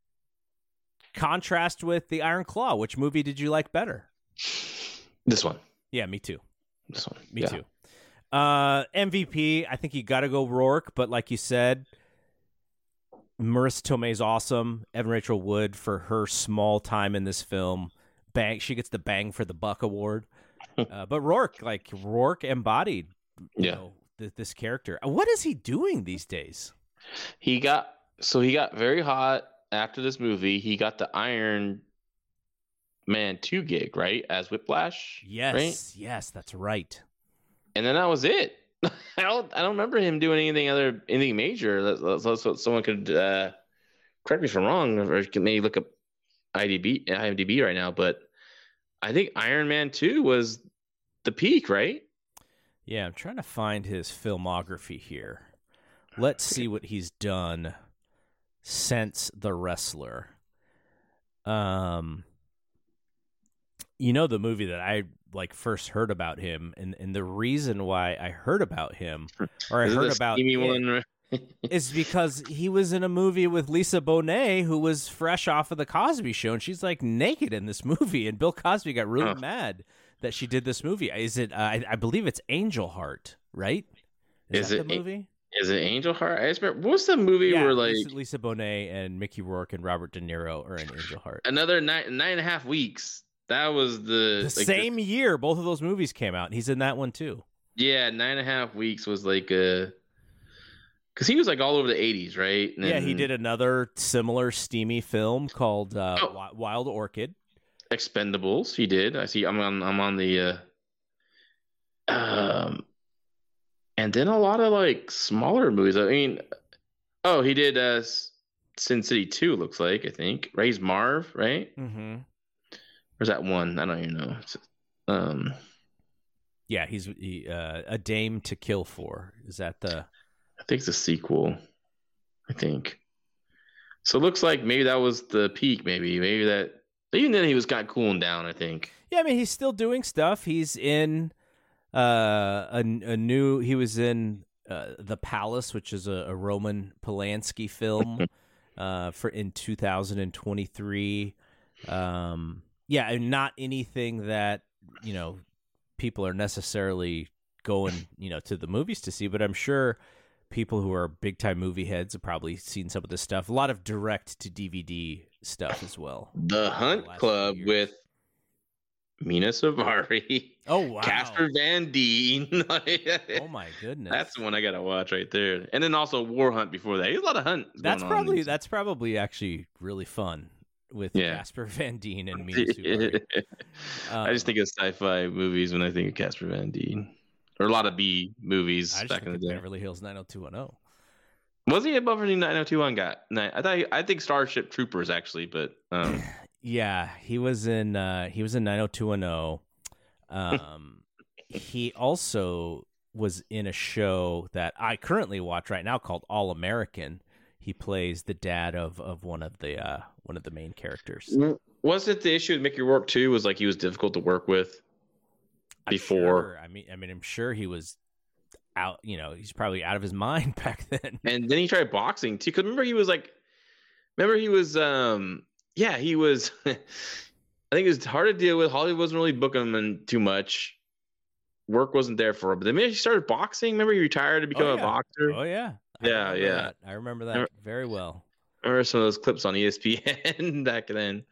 Contrast with the Iron Claw. Which movie did you like better? This one. Yeah, me too. This one. Me yeah. too. Uh, M V P, I think you got to go Rourke, but like you said, Marissa Tomei's awesome. Evan Rachel Wood for her small time in this film. Bang, she gets the bang for the buck award. uh, but Rourke, like Rourke embodied, you Yeah. know, th- this character. What is he doing these days? He got so he got very hot after this movie. He got the Iron Man two gig, right? As Whiplash. Yes, right? yes, that's right. And then that was it. I don't I don't remember him doing anything other anything major. That's, that's what someone could uh, correct me if I'm wrong, or maybe look up I D B I M D B right now. But I think Iron Man two was the peak, right? Yeah, I'm trying to find his filmography here. let's see what he's done since The Wrestler. Um, you know, the movie that I like first heard about him, and, and the reason why I heard about him, or I Is it heard the about steamy it, one? is because he was in a movie with Lisa Bonet, who was fresh off of The Cosby Show, and she's like naked in this movie, and Bill Cosby got really Oh. mad that she did this movie. Is it? Uh, I, I believe it's Angel Heart, right? Is, Is that it the a- movie? Is it Angel Heart? I just remember, what's the movie Yeah, where like Lisa, Lisa Bonet and Mickey Rourke and Robert De Niro are in Angel Heart. another nine nine and a half weeks? That was the, The like, same year both of those movies came out, and he's in that one too. yeah, nine and a half weeks was like a because he was like all over the eighties, right? And Yeah, he then did another similar steamy film called uh, Oh. Wi- Wild Orchid. Expendables. He did. I see. I'm on. I'm on the. Uh, um, and then a lot of like smaller movies. I mean, oh, he did uh, Sin City two. Looks like I think Raise Marv, right? Mm-hmm. Or is that one? I don't even know. It's, um, Yeah, he's he, uh, A Dame to Kill For. Is that the? I think it's a sequel. I think. So it looks like maybe that was the peak. Maybe maybe that. Even then, he was kind of cooling down. I think. Yeah, I mean he's still doing stuff. He's in uh, a a new. He was in uh, The Palace, which is a, a Roman Polanski film, uh, for in two thousand twenty-three. Um, yeah, and not anything that you know people are necessarily going you know to the movies to see, but I'm sure people who are big time movie heads have probably seen some of this stuff. A lot of direct to D V D stuff as well. The Hunt last Club few years. with Mina Savari. Oh wow, Casper Van Dien. oh my goodness, That's the one I gotta watch right there. And then also War Hunt before that. There's a lot of hunt. that's going on. probably that's probably actually really fun with Yeah. Casper Van Dien and Mina Suvari. I just Um, think of sci-fi movies when I think of Casper Van Dien, or a lot of B movies I just back think in of the day. Beverly Hills nine oh two one oh. Was he above nine oh two one guy? No, I thought he, I think Starship Troopers actually, but um, Yeah, he was in uh, he was in nine oh two one oh. Um, he also was in a show that I currently watch right now called All American. He plays the dad of, of one of the uh, one of the main characters. was it the issue with Mickey Rourke too? Was like he was difficult to work with I'm before? sure- I mean, I mean, I'm sure he was out. You know, he's probably out of his mind back then. And then he tried boxing too. Cause remember he was like, remember he was, um, yeah, he was. I think it was hard to deal with. Hollywood wasn't really booking him in too much. Work wasn't there for him. But the minute he started boxing, remember he retired to become Oh, a yeah. boxer. Oh yeah, I Yeah, remember yeah. that. I remember that Remember- very well. I remember some of those clips on E S P N back then.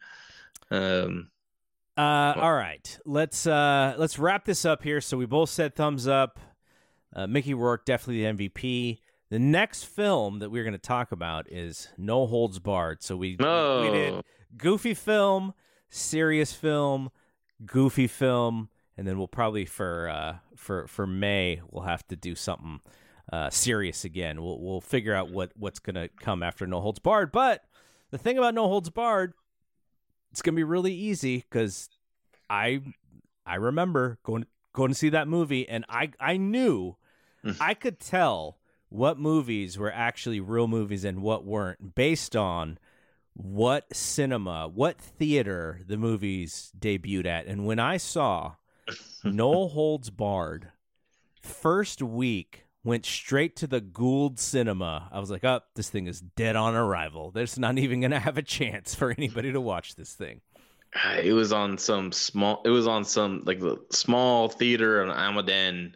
Um, Uh, all right, let's uh, let's wrap this up here. So we both said thumbs up. Uh, Mickey Rourke definitely the M V P. The next film that we're going to talk about is No Holds Barred. So we Oh. we did goofy film, serious film, goofy film, and then we'll probably for uh, for for May we'll have to do something uh, serious again. We'll we'll figure out what what's going to come after No Holds Barred. But the thing about No Holds Barred, it's gonna be really easy because I I remember going going to see that movie and I I knew I could tell what movies were actually real movies and what weren't based on what cinema, what theater the movies debuted at. And when I saw No Holds Barred, first week went straight to the Gould Cinema. I was like, oh, this thing is dead on arrival. There's not even going to have a chance for anybody to watch this thing. it was on some small. It was on some like the small theater in Almaden.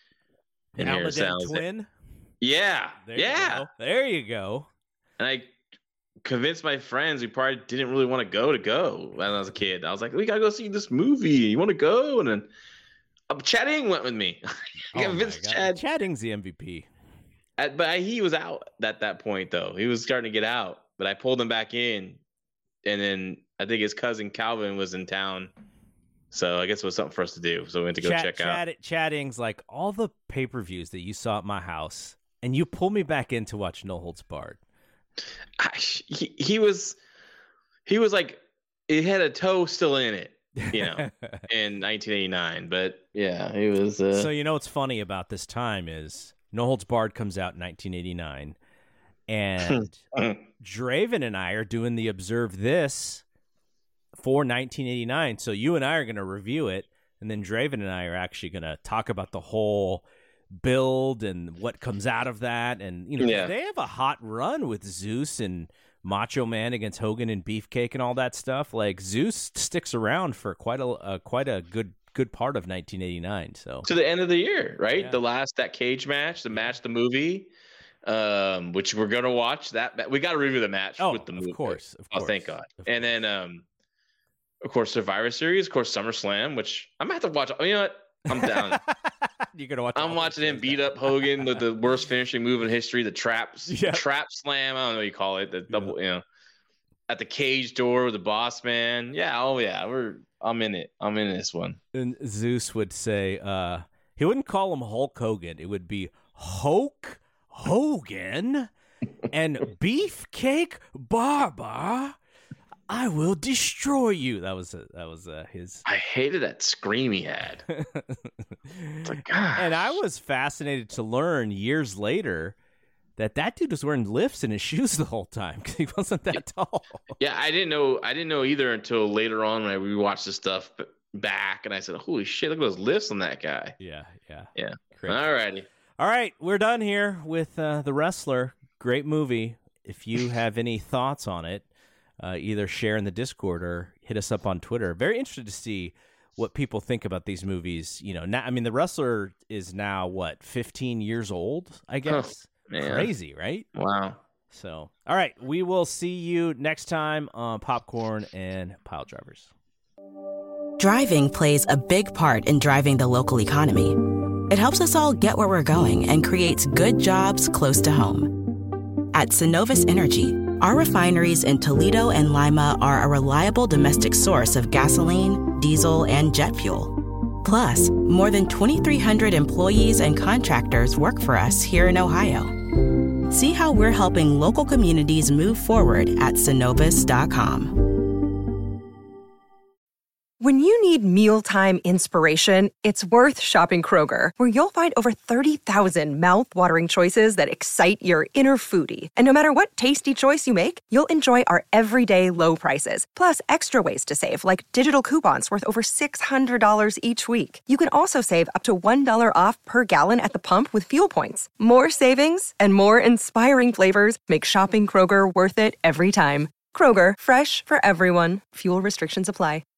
An in here, Almaden sounds- twin? Yeah, There you yeah. go. There you go. And I convinced my friends who probably didn't really want to go to go when I was a kid. I was like, we gotta go see this movie. You want to go? And then uh, Chad Ing went with me. I Oh my convinced God. Chad. Chad-Ing's the M V P. At, but I, he was out at that point, though. He was starting to get out. But I pulled him back in. And then I think his cousin Calvin was in town. So I guess it was something for us to do. So we went to go Chad, check out. Chad, Chad-Ing's like, all the pay-per-views that you saw at my house, and you pulled me back in to watch No Holds Barred. I, he, he was he was like, it had a toe still in it, you know, in nineteen eighty-nine. But yeah, he was. Uh, So you know what's funny about this time is No Holds Barred comes out in nineteen eighty-nine. And Draven and I are doing the Observe This for nineteen eighty-nine. So you and I are going to review it. And then Draven and I are actually going to talk about the whole build and what comes out of that. And, you know, Yeah. they have a hot run with Zeus and Macho Man against Hogan and Beefcake and all that stuff. Like, Zeus sticks around for quite a uh, quite a good good part of nineteen eighty-nine. So To the end of the year, right? Yeah. The last, that cage match, the match, the movie, um, which we're going to watch. That ma- We got to review the match Oh, with the of movie. course, of Oh, thank course, God. of And then, um, of course, Survivor Series, of course, SummerSlam, which I'm going to have to watch. You know what? I'm down. you're gonna watch. I'm all watching those him shows beat now. up Hogan with the worst finishing move in history, the traps, Yeah. trap slam. I don't know what you call it. The double, you know, at the cage door with the boss man. Yeah. Oh yeah. We're, I'm in it. I'm in this one. And Zeus would say, uh, he wouldn't call him Hulk Hogan. It would be Hulk Hogan and Beefcake Barber. I will destroy you. That was uh, that was uh, his. I hated that scream he had. It's like, gosh. And I was fascinated to learn years later that that dude was wearing lifts in his shoes the whole time because he wasn't that tall. Yeah, I didn't know. I didn't know either until later on when I rewatched the stuff b- back, and I said, "Holy shit! Look at those lifts on that guy." Yeah, yeah, Yeah. Crazy. All righty. All right, we're done here with uh, The Wrestler. Great movie. If you have any thoughts on it, uh, either share in the Discord or hit us up on Twitter. Very interested to see what people think about these movies. You know, now, I mean, The Wrestler is now, what, fifteen years old, I guess? Oh, man. Crazy, right? Wow. So, all right, we will see you next time on Popcorn and Pile Drivers. Driving plays a big part in driving the local economy. It helps us all get where we're going and creates good jobs close to home. At Synovus Energy, our refineries in Toledo and Lima are a reliable domestic source of gasoline, diesel, and jet fuel. Plus, more than twenty-three hundred employees and contractors work for us here in Ohio. See how we're helping local communities move forward at Synovus dot com. When you need mealtime inspiration, it's worth shopping Kroger, where you'll find over thirty thousand mouthwatering choices that excite your inner foodie. And no matter what tasty choice you make, you'll enjoy our everyday low prices, plus extra ways to save, like digital coupons worth over six hundred dollars each week. You can also save up to one dollar off per gallon at the pump with fuel points. More savings and more inspiring flavors make shopping Kroger worth it every time. Kroger, fresh for everyone. Fuel restrictions apply.